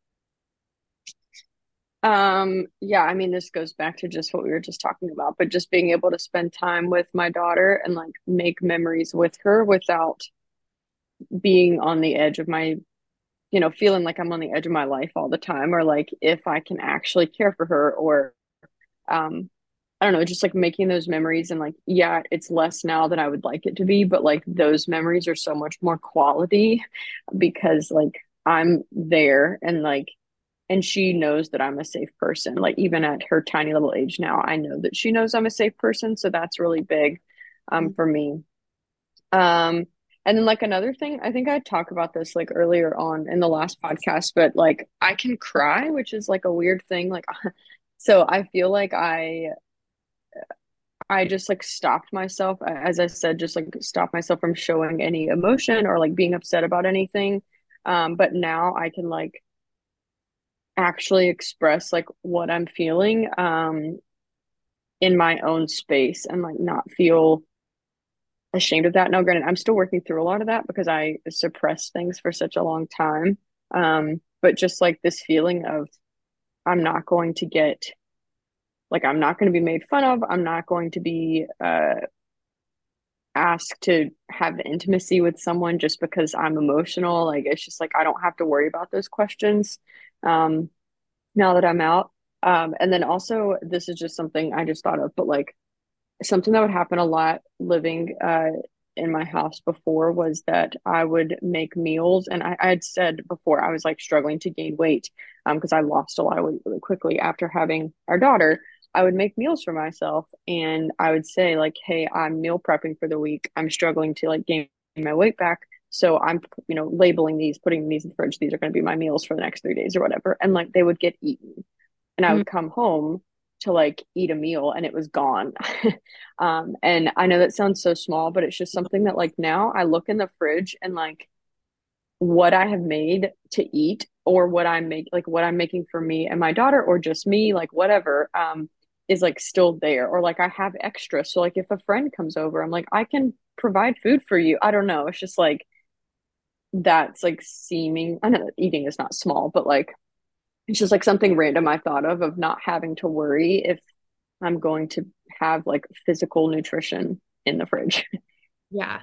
Yeah, I mean, this goes back to just what we were just talking about, but just being able to spend time with my daughter and like make memories with her without being on the edge of my, feeling like I'm on the edge of my life all the time, or like if I can actually care for her, or um I don't know, just like making those memories. And like, yeah, it's less now than I would like it to be, but like those memories are so much more quality because like I'm there, and like, and she knows that I'm a safe person. Like even at her tiny little age now, I know that she knows I'm a safe person. So that's really big for me. Um and then like another thing, I think I talked about this like earlier on in the last podcast, but like I can cry, which is like a weird thing. Like so I feel like I just like stopped myself, as I said, just like stopped myself from showing any emotion or like being upset about anything. But now I can like actually express like what I'm feeling in my own space and like not feel ashamed of that. Now, granted, I'm still working through a lot of that because I suppressed things for such a long time. But just like this feeling of I'm not going to get like I'm not going to be made fun of. I'm not going to be asked to have intimacy with someone just because I'm emotional. Like it's just like I don't have to worry about those questions now that I'm out. And then also this is just something I just thought of, but like something that would happen a lot living in my house before was that I would make meals. And I had said before I was like struggling to gain weight because I lost a lot of weight really quickly after having our daughter. I would make meals for myself and I would say like, hey, I'm meal prepping for the week. I'm struggling to like gain my weight back. So I'm, labeling these, putting these in the fridge. These are going to be my meals for the next 3 days or whatever. And like they would get eaten. And I would come home to like eat a meal and it was gone. And I know that sounds so small, but it's just something that like now I look in the fridge and like what I have made to eat or what I'm making for me and my daughter or just me, like whatever, is like still there. Or like I have extra. So like if a friend comes over, I'm like, I can provide food for you. I don't know. It's just like that's like seeming, I know that eating is not small, but like it's just like something random I thought of not having to worry if I'm going to have like physical nutrition in the fridge. Yeah.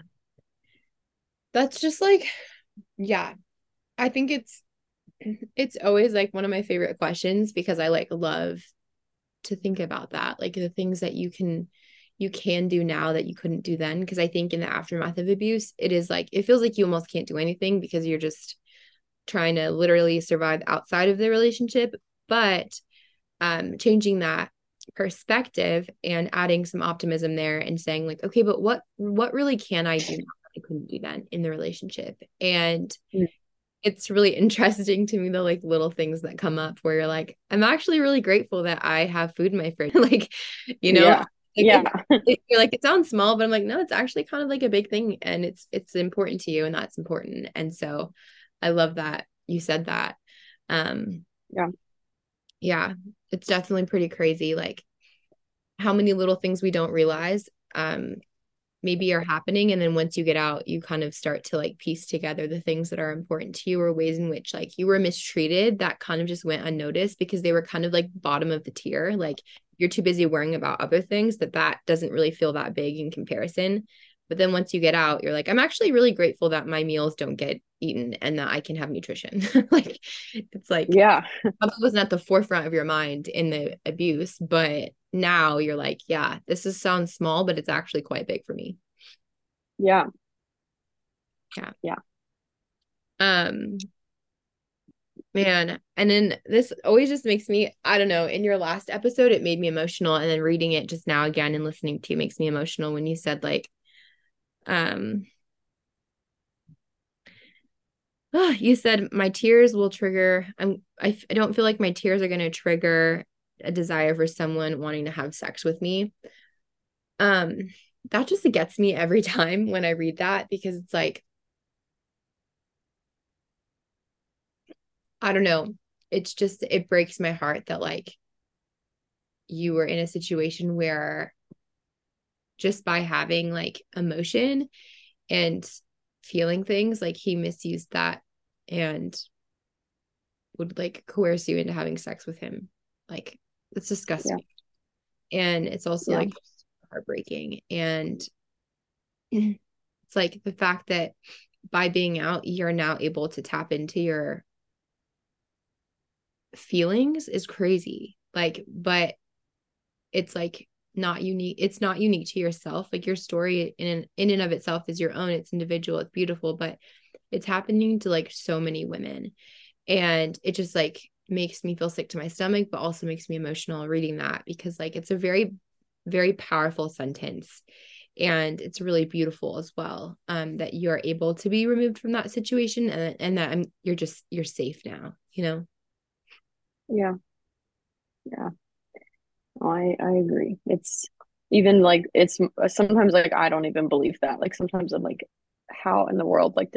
That's just like, yeah. I think it's always like one of my favorite questions because I like love to think about that. Like the things that you can do now that you couldn't do then. Because I think in the aftermath of abuse, it is like it feels like you almost can't do anything because you're just trying to literally survive outside of the relationship. But changing that perspective and adding some optimism there and saying like, okay, but what really can I do now that I couldn't do then in the relationship? And it's really interesting to me the like little things that come up where you're like, I'm actually really grateful that I have food in my fridge. Like, Yeah. like Yeah. you're like, it sounds small, but I'm like, no, it's actually kind of like a big thing and it's important to you and that's important. And so I love that you said that. Yeah. Yeah, it's definitely pretty crazy. Like how many little things we don't realize maybe are happening. And then once you get out, you kind of start to like piece together the things that are important to you, or ways in which like you were mistreated that kind of just went unnoticed because they were kind of like bottom of the tier. Like you're too busy worrying about other things that doesn't really feel that big in comparison. But then once you get out, you're like, I'm actually really grateful that my meals don't get eaten and that I can have nutrition. Like it's like, Yeah. that wasn't at the forefront of your mind in the abuse, but now you're like, yeah, sounds small, but it's actually quite big for me. Yeah. Yeah. Yeah. Man, and then this always just makes me, I don't know, in your last episode, it made me emotional. And then reading it just now again and listening to you makes me emotional when you said like, you said my tears will trigger. I don't feel like my tears are going to trigger a desire for someone wanting to have sex with me. That just gets me every time when I read that, because it's like, I don't know. It's just, it breaks my heart that like you were in a situation where just by having like emotion and feeling things, like he misused that and would like coerce you into having sex with him. Like it's disgusting. Yeah. And it's also like heartbreaking. And it's like the fact that by being out, you're now able to tap into your feelings is crazy. Like, but it's like not unique. It's not unique to yourself. Like your story in and of itself is your own. It's individual. It's beautiful, but it's happening to like so many women. And it just like makes me feel sick to my stomach, but also makes me emotional reading that, because like it's a very, very powerful sentence. And it's really beautiful as well, that you're able to be removed from that situation, and that you're safe now, you know? Yeah. Yeah. I agree. It's even like, it's sometimes like, I don't even believe that. Like sometimes I'm like, how in the world, like,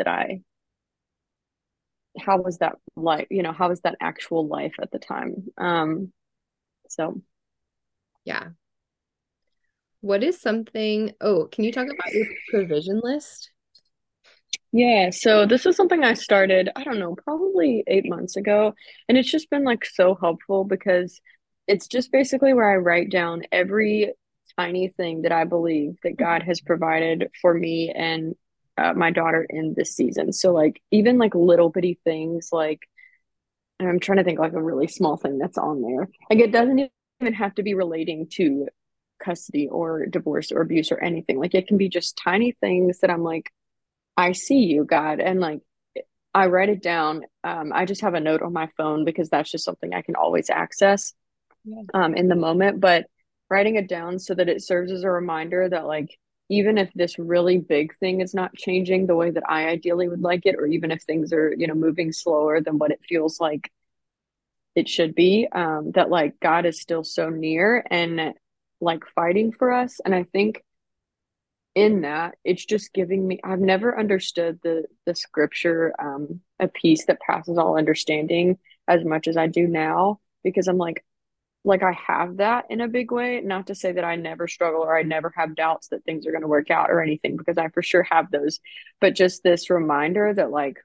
how was that life, how was that actual life at the time? So yeah. What is something, can you talk about your provision list? yeah, so this is something I started, I don't know, probably 8 months ago. And it's just been like so helpful because it's just basically where I write down every tiny thing that I believe that God has provided for me and my daughter in this season. So like even like little bitty things, like, and I'm trying to think like a really small thing that's on there. Like it doesn't even have to be relating to custody or divorce or abuse or anything. Like it can be just tiny things that I'm like, I see you, God. And like, I write it down. I just have a note on my phone because that's just something I can always access in the moment. But writing it down so that it serves as a reminder that like, even if this really big thing is not changing the way that I ideally would like it, or even if things are, moving slower than what it feels like it should be, that like God is still so near and like fighting for us. And I think in that, it's just giving me, I've never understood the scripture, a peace that passes all understanding as much as I do now, because I'm like I have that in a big way. Not to say that I never struggle or I never have doubts that things are going to work out or anything, because I for sure have those. But just this reminder that like,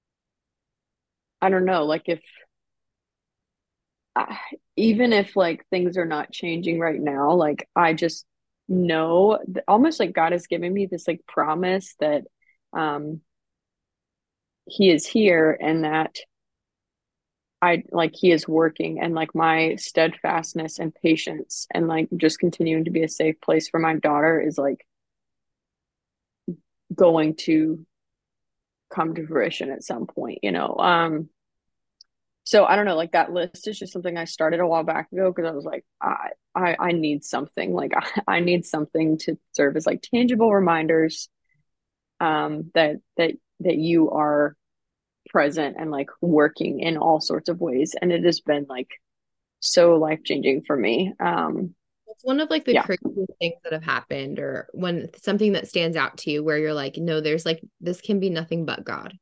I don't know, like if even if like things are not changing right now, like I just know that almost like God has given me this like promise that um he is here, and that I like he is working, and like my steadfastness and patience and like just continuing to be a safe place for my daughter is like going to come to fruition at some point. So I don't know, like that list is just something I started a while back ago because I was like, I need something. Like I need something to serve as like tangible reminders that you are present and like working in all sorts of ways. And it has been like so life-changing for me. It's one of like the crazy things that have happened, or when something that stands out to you where you're like, no, there's like, this can be nothing but God.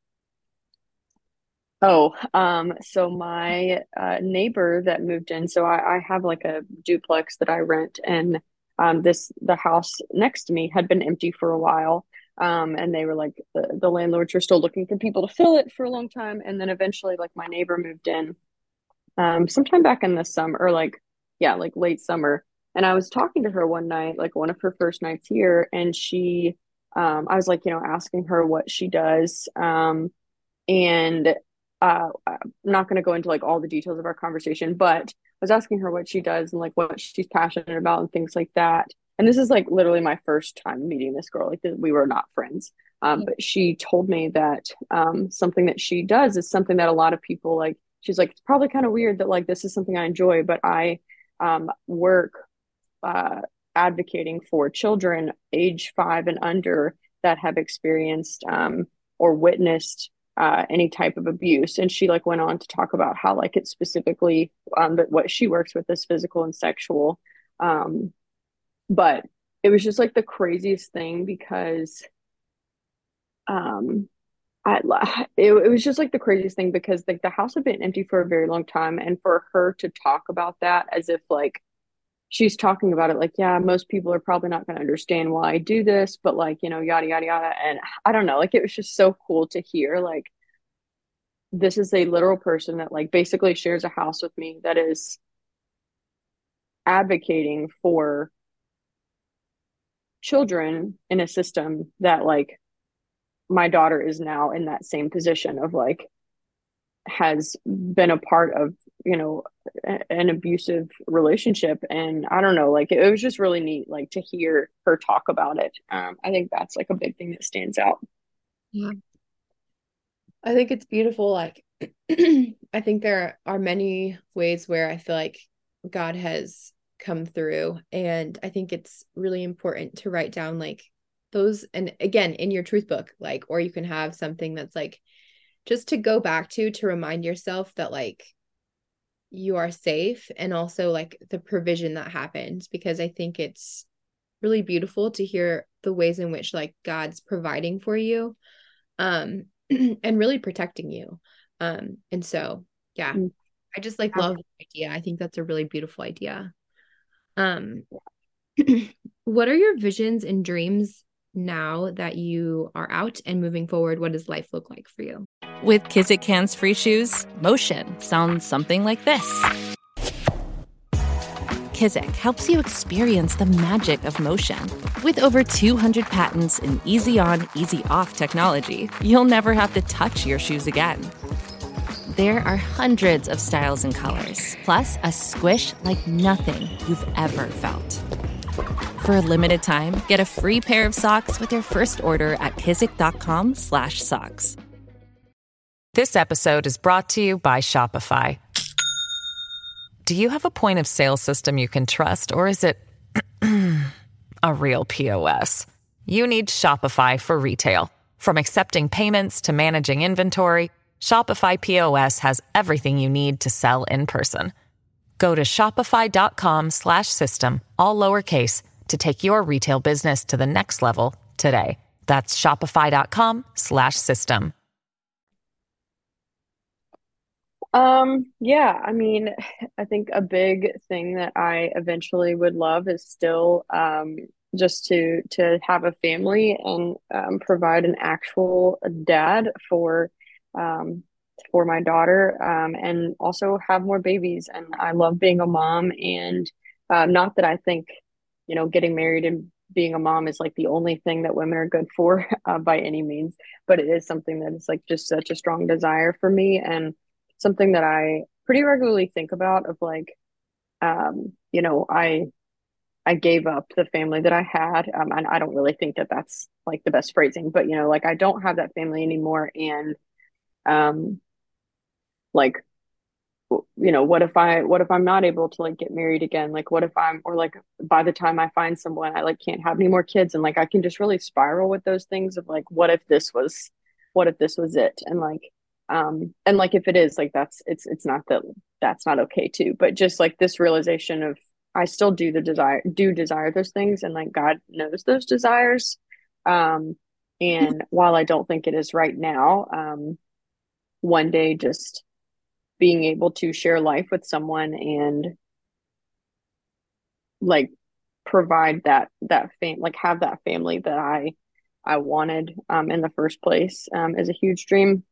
So my neighbor that moved in, so I have like a duplex that I rent, and the house next to me had been empty for a while. And they were like, the landlords were still looking for people to fill it for a long time. And then eventually, like, my neighbor moved in sometime back in the summer, or like, yeah, like late summer. And I was talking to her one night, like one of her first nights here, and I was like, asking her what she does. And I'm not going to go into like all the details of our conversation, but I was asking her what she does and like what she's passionate about and things like that. And this is like literally my first time meeting this girl. Like, we were not friends. But she told me that something that she does is something that a lot of people like. She's like, it's probably kind of weird that like this is something I enjoy, but I work advocating for children age 5 and under that have experienced or witnessed any type of abuse. And she like went on to talk about how like it's specifically that what she works with is physical and sexual. But it was just like the craziest thing because it was just like the craziest thing because like the house had been empty for a very long time, and for her to talk about that as if like she's talking about it like, yeah, most people are probably not going to understand why I do this, but like, yada yada yada. And I don't know, like it was just so cool to hear like this is a literal person that like basically shares a house with me that is advocating for children in a system that like my daughter is now in that same position of like has been a part of an abusive relationship. And I don't know, like it was just really neat like to hear her talk about it. I think that's like a big thing that stands out. Yeah, I think it's beautiful. Like I think there are many ways where I feel like God has come through, and I think it's really important to write down like those, and again in your truth book, like, or you can have something that's like just to go back to remind yourself that like you are safe, and also like the provision that happens, because I think it's really beautiful to hear the ways in which like God's providing for you and really protecting you. And so yeah, I just like love the idea. I think that's a really beautiful idea. What are your visions and dreams now that you are out and moving forward? What does life look like for you? With Kizik hands-free shoes, motion sounds something like this. Kizik helps you experience the magic of motion. With over 200 patents and easy-on, easy-off technology, you'll never have to touch your shoes again. There are hundreds of styles and colors, plus a squish like nothing you've ever felt. For a limited time, get a free pair of socks with your first order at kizik.com/socks. This episode is brought to you by Shopify. Do you have a point of sale system you can trust, or is it a real POS? You need Shopify for retail. From accepting payments to managing inventory, Shopify POS has everything you need to sell in person. Go to shopify.com/system, all lowercase, to take your retail business to the next level today. That's shopify.com/system. Yeah, I mean, I think a big thing that I eventually would love is still just to have a family and provide an actual dad for my daughter, and also have more babies. And I love being a mom, and not that I think getting married and being a mom is like the only thing that women are good for by any means, but it is something that is like just such a strong desire for me, and something that I pretty regularly think about of like, I gave up the family that I had. And I don't really think that that's like the best phrasing, but like I don't have that family anymore. And like, what if I'm not able to like get married again? Like, what if or like by the time I find someone, I like can't have any more kids, and like I can just really spiral with those things of like, what if this was it? And like, and like if it is, like it's not that's not okay too, but just like this realization of I still do desire those things, and like God knows those desires. And while I don't think it is right now, one day just being able to share life with someone and like provide that like have that family that I wanted in the first place is a huge dream.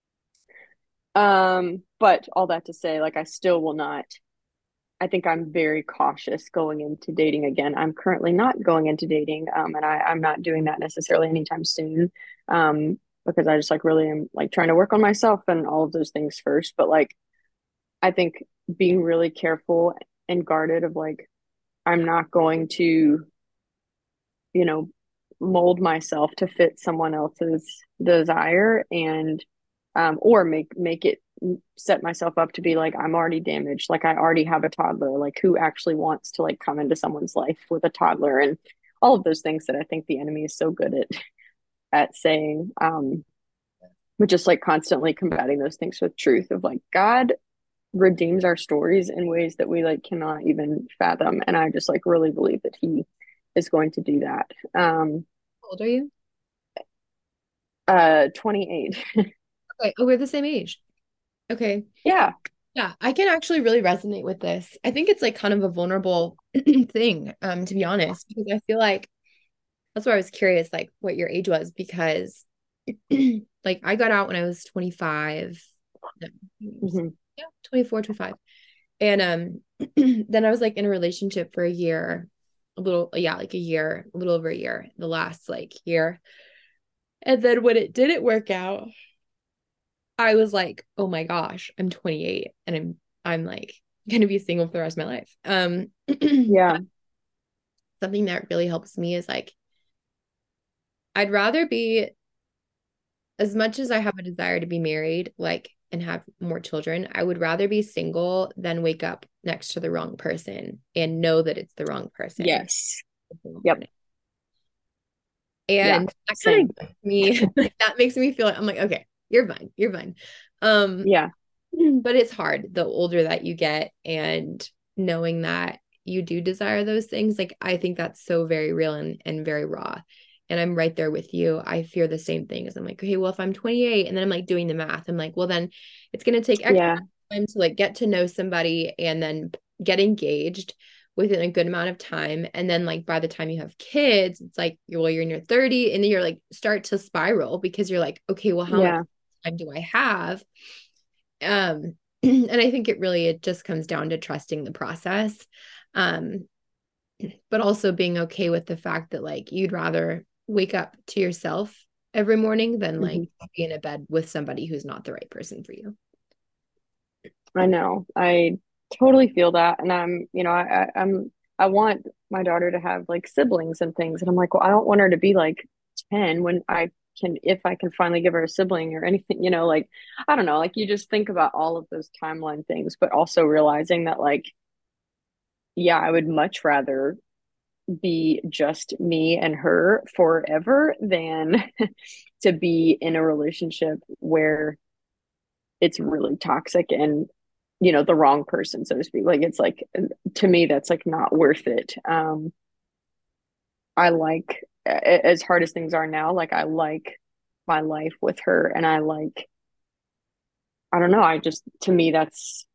But all that to say, like I still will not. I think I'm very cautious going into dating again. I'm currently not going into dating, and I'm not doing that necessarily anytime soon, because I just like really am like trying to work on myself and all of those things first. But like, I think being really careful and guarded of like, I'm not going to, you know, mold myself to fit someone else's desire and, or make it set myself up to be like I'm already damaged, like I already have a toddler, like who actually wants to like come into someone's life with a toddler and all of those things that I think the enemy is so good at saying, but just like constantly combating those things with truth of like God redeems our stories in ways that we like cannot even fathom, and I just like really believe that he is going to do that. How old are you? 28. Okay. Oh, we're the same age. Okay. Yeah. Yeah, I can actually really resonate with this. I think it's like kind of a vulnerable thing, to be honest, because I feel like that's why I was curious, like what your age was, because like I got out when I was 25. No, Mm-hmm. yeah, 24, 25. And then I was like in a relationship for a year, a little over a year, the last like year. And then when it didn't work out, I was like, oh my gosh, I'm 28 and I'm like gonna be single for the rest of my life. Yeah. Something that really helps me is like, I'd rather be, as much as I have a desire to be married, like, and have more children, I would rather be single than wake up next to the wrong person and know that it's the wrong person. Yes. Yep. And that kind of me, that makes me feel like, I'm like, okay, you're fine. You're fine. Yeah. But it's hard the older that you get, and knowing that you do desire those things. Like, I think that's so very real and very raw. And I'm right there with you. I fear the same thing as I'm like, okay, well, if I'm 28 and then I'm like doing the math, I'm like, well, then it's going to take extra time to like get to know somebody and then get engaged within a good amount of time. And then like by the time you have kids, it's like, you're in your 30 and then you're like start to spiral because you're like, okay, well, how much time do I have? And I think it just comes down to trusting the process. But also being okay with the fact that like you'd rather wake up to yourself every morning than like be in a bed with somebody who's not the right person for you. I know. I totally feel that. And I'm, I want my daughter to have like siblings and things. And I'm like, well, I don't want her to be like 10 when if I can finally give her a sibling or anything, like, I don't know, like you just think about all of those timeline things, but also realizing that like, yeah, I would much rather be just me and her forever than to be in a relationship where it's really toxic and the wrong person, so to speak. Like it's like, to me, that's like not worth it. I like, as hard as things are now, like I like my life with her, and I don't know, to me that's,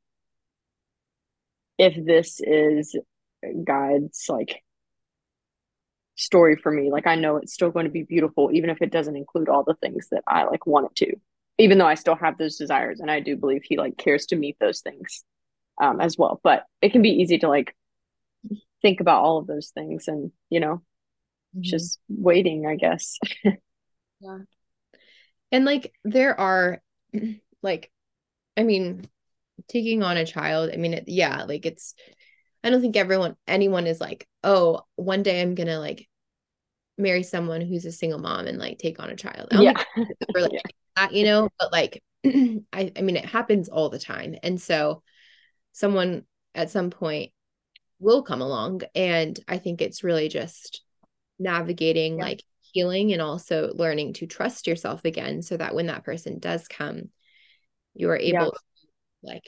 if this is God's like story for me, like I know it's still going to be beautiful, even if it doesn't include all the things that I like want it to, even though I still have those desires, and I do believe he like cares to meet those things as well. But it can be easy to like think about all of those things and just waiting, I guess. Yeah. And like there are like, I mean, taking on a child, I mean, like it's, I don't think anyone is like, oh, one day I'm gonna like marry someone who's a single mom and like take on a child. I don't think for like that, but like I mean it happens all the time. And so someone at some point will come along, and I think it's really just navigating like healing and also learning to trust yourself again, so that when that person does come, you are able to like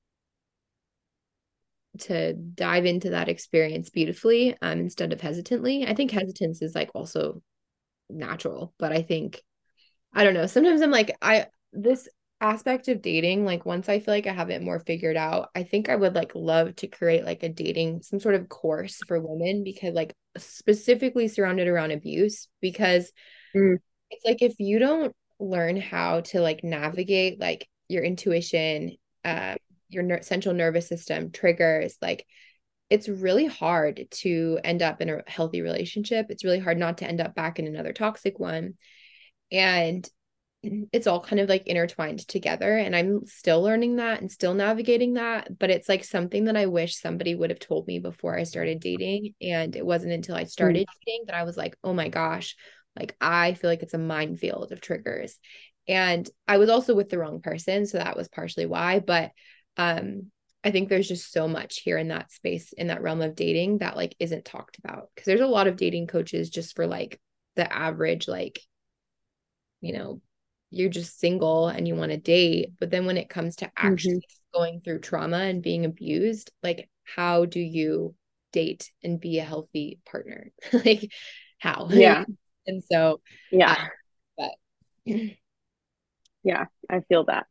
to dive into that experience beautifully, instead of hesitantly. I think hesitance is like also natural, but I think, I don't know, sometimes I'm like, aspect of dating, like once I feel like I have it more figured out, I think I would like love to create like a dating, some sort of course for women, because like specifically surrounded around abuse, because it's like if you don't learn how to like navigate like your intuition, your central nervous system triggers, like it's really hard to end up in a healthy relationship. It's really hard not to end up back in another toxic one. And it's all kind of like intertwined together. And I'm still learning that and still navigating that. But it's like something that I wish somebody would have told me before I started dating. And it wasn't until I started dating that I was like, oh my gosh, like I feel like it's a minefield of triggers. And I was also with the wrong person. So that was partially why. But I think there's just so much here in that space, in that realm of dating, that like isn't talked about. Because there's a lot of dating coaches just for like the average, like, you know, you're just single and you want to date. But then when it comes to actually going through trauma and being abused, like how do you date and be a healthy partner? Like how? Yeah. And so, yeah. But yeah, I feel that.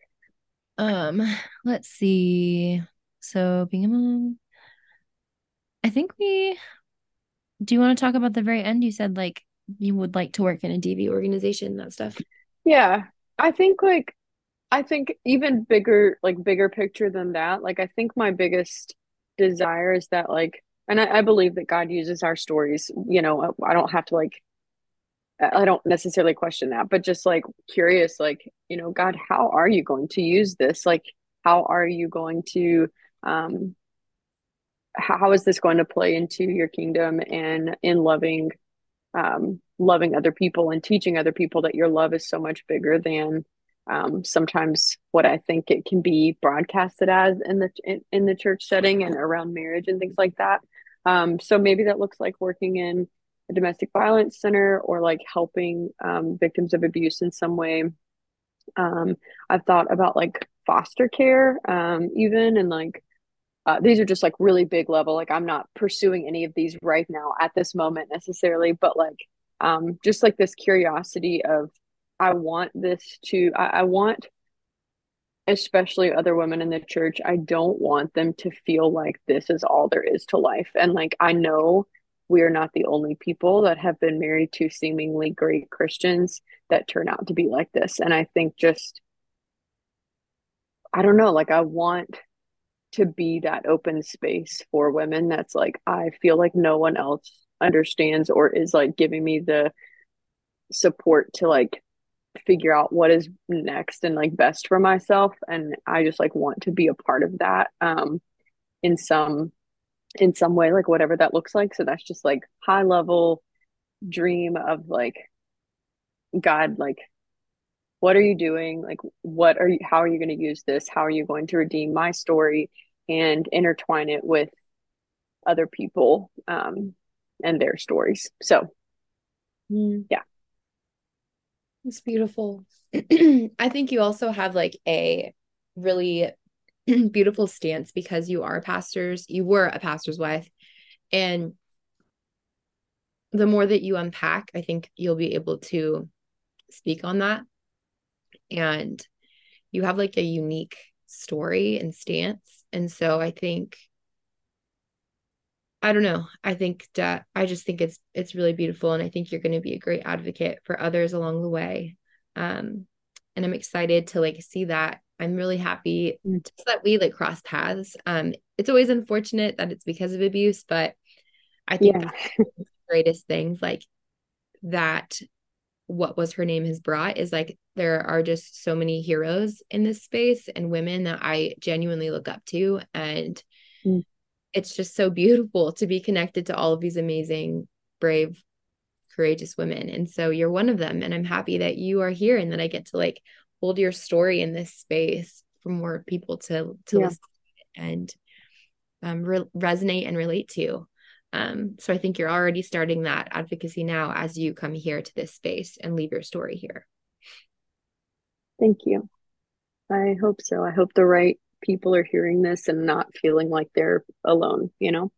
Let's see. So being a mom, I think do you want to talk about the very end? You said like you would like to work in a DV organization, that stuff. Yeah. I think even bigger picture than that, like I think my biggest desire is that like, and I believe that God uses our stories, you know, I don't have to like, I don't necessarily question that, but just like curious, like, you know, God, how are you going to use this? Like, how are you going to, how is this going to play into your kingdom and in loving other people and teaching other people that your love is so much bigger than sometimes what I think it can be broadcasted as in the church setting and around marriage and things like that. So maybe that looks like working in a domestic violence center or like helping victims of abuse in some way. I've thought about like foster care, even, and like these are just like really big level. Like I'm not pursuing any of these right now at this moment necessarily, but like just like this curiosity of I want especially other women in the church, I don't want them to feel like this is all there is to life. And like I know we are not the only people that have been married to seemingly great Christians that turn out to be like this. And I think just I don't know, like I want to be that open space for women that's like I feel like no one else understands or is like giving me the support to like figure out what is next and like best for myself, and I just like want to be a part of that in some way, like whatever that looks like. So that's just like high level dream of like God, like what are you doing, like how are you going to use this, how are you going to redeem my story and intertwine it with other people and their stories. So yeah, it's beautiful. I think you also have like a really beautiful stance because you were a pastor's wife, and the more that you unpack, I think you'll be able to speak on that. And you have like a unique story and stance. And so I think, I don't know, I think that I just think it's really beautiful. And I think you're going to be a great advocate for others along the way. And I'm excited to like see that. I'm really happy just that we like cross paths. It's always unfortunate that it's because of abuse, but I think that's the greatest things like that. What Was Her Name has brought is like there are just so many heroes in this space and women that I genuinely look up to, and it's just so beautiful to be connected to all of these amazing, brave, courageous women. And so you're one of them, and I'm happy that you are here and that I get to like hold your story in this space for more people to listen and resonate and relate to. So I think you're already starting that advocacy now as you come here to this space and leave your story here. Thank you. I hope so. I hope the right people are hearing this and not feeling like they're alone, you know?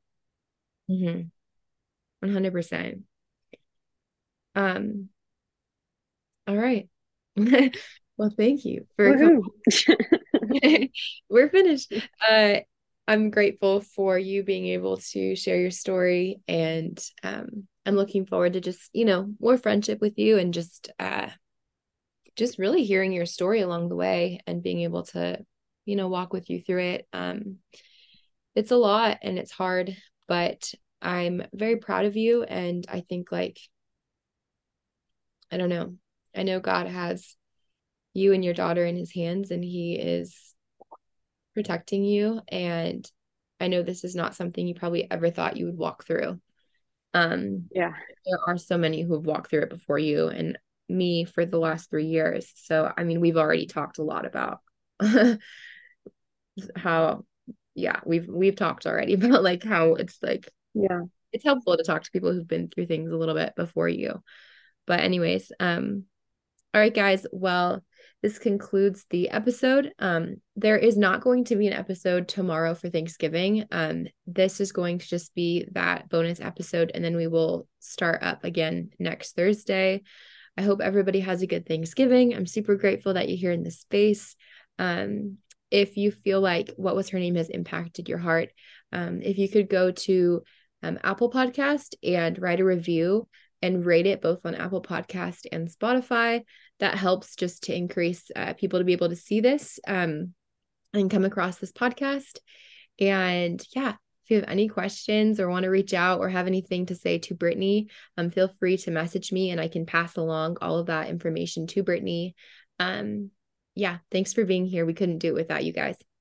100%. All right. Well, thank you for coming. We're finished. I'm grateful for you being able to share your story, and I'm looking forward to just, more friendship with you, and just really hearing your story along the way and being able to, walk with you through it. It's a lot and it's hard, but I'm very proud of you. And I think, like, I don't know. I know God has you and your daughter in his hands, and he is protecting you. And I know this is not something you probably ever thought you would walk through. Yeah. There are so many who have walked through it before you and me for the last 3 years. So, I mean, we've already talked a lot about how, we've talked already about, like, how it's like, it's helpful to talk to people who've been through things a little bit before you. But anyways, all right, guys. Well, this concludes the episode. There is not going to be an episode tomorrow for Thanksgiving. This is going to just be that bonus episode, and then we will start up again next Thursday. I hope everybody has a good Thanksgiving. I'm super grateful that you're here in this space. If you feel like What Was Her Name has impacted your heart, if you could go to Apple Podcast and write a review and rate it both on Apple Podcast and Spotify. That helps just to increase people to be able to see this and come across this podcast. And if you have any questions or want to reach out or have anything to say to Brittany, feel free to message me and I can pass along all of that information to Brittany. Thanks for being here. We couldn't do it without you guys.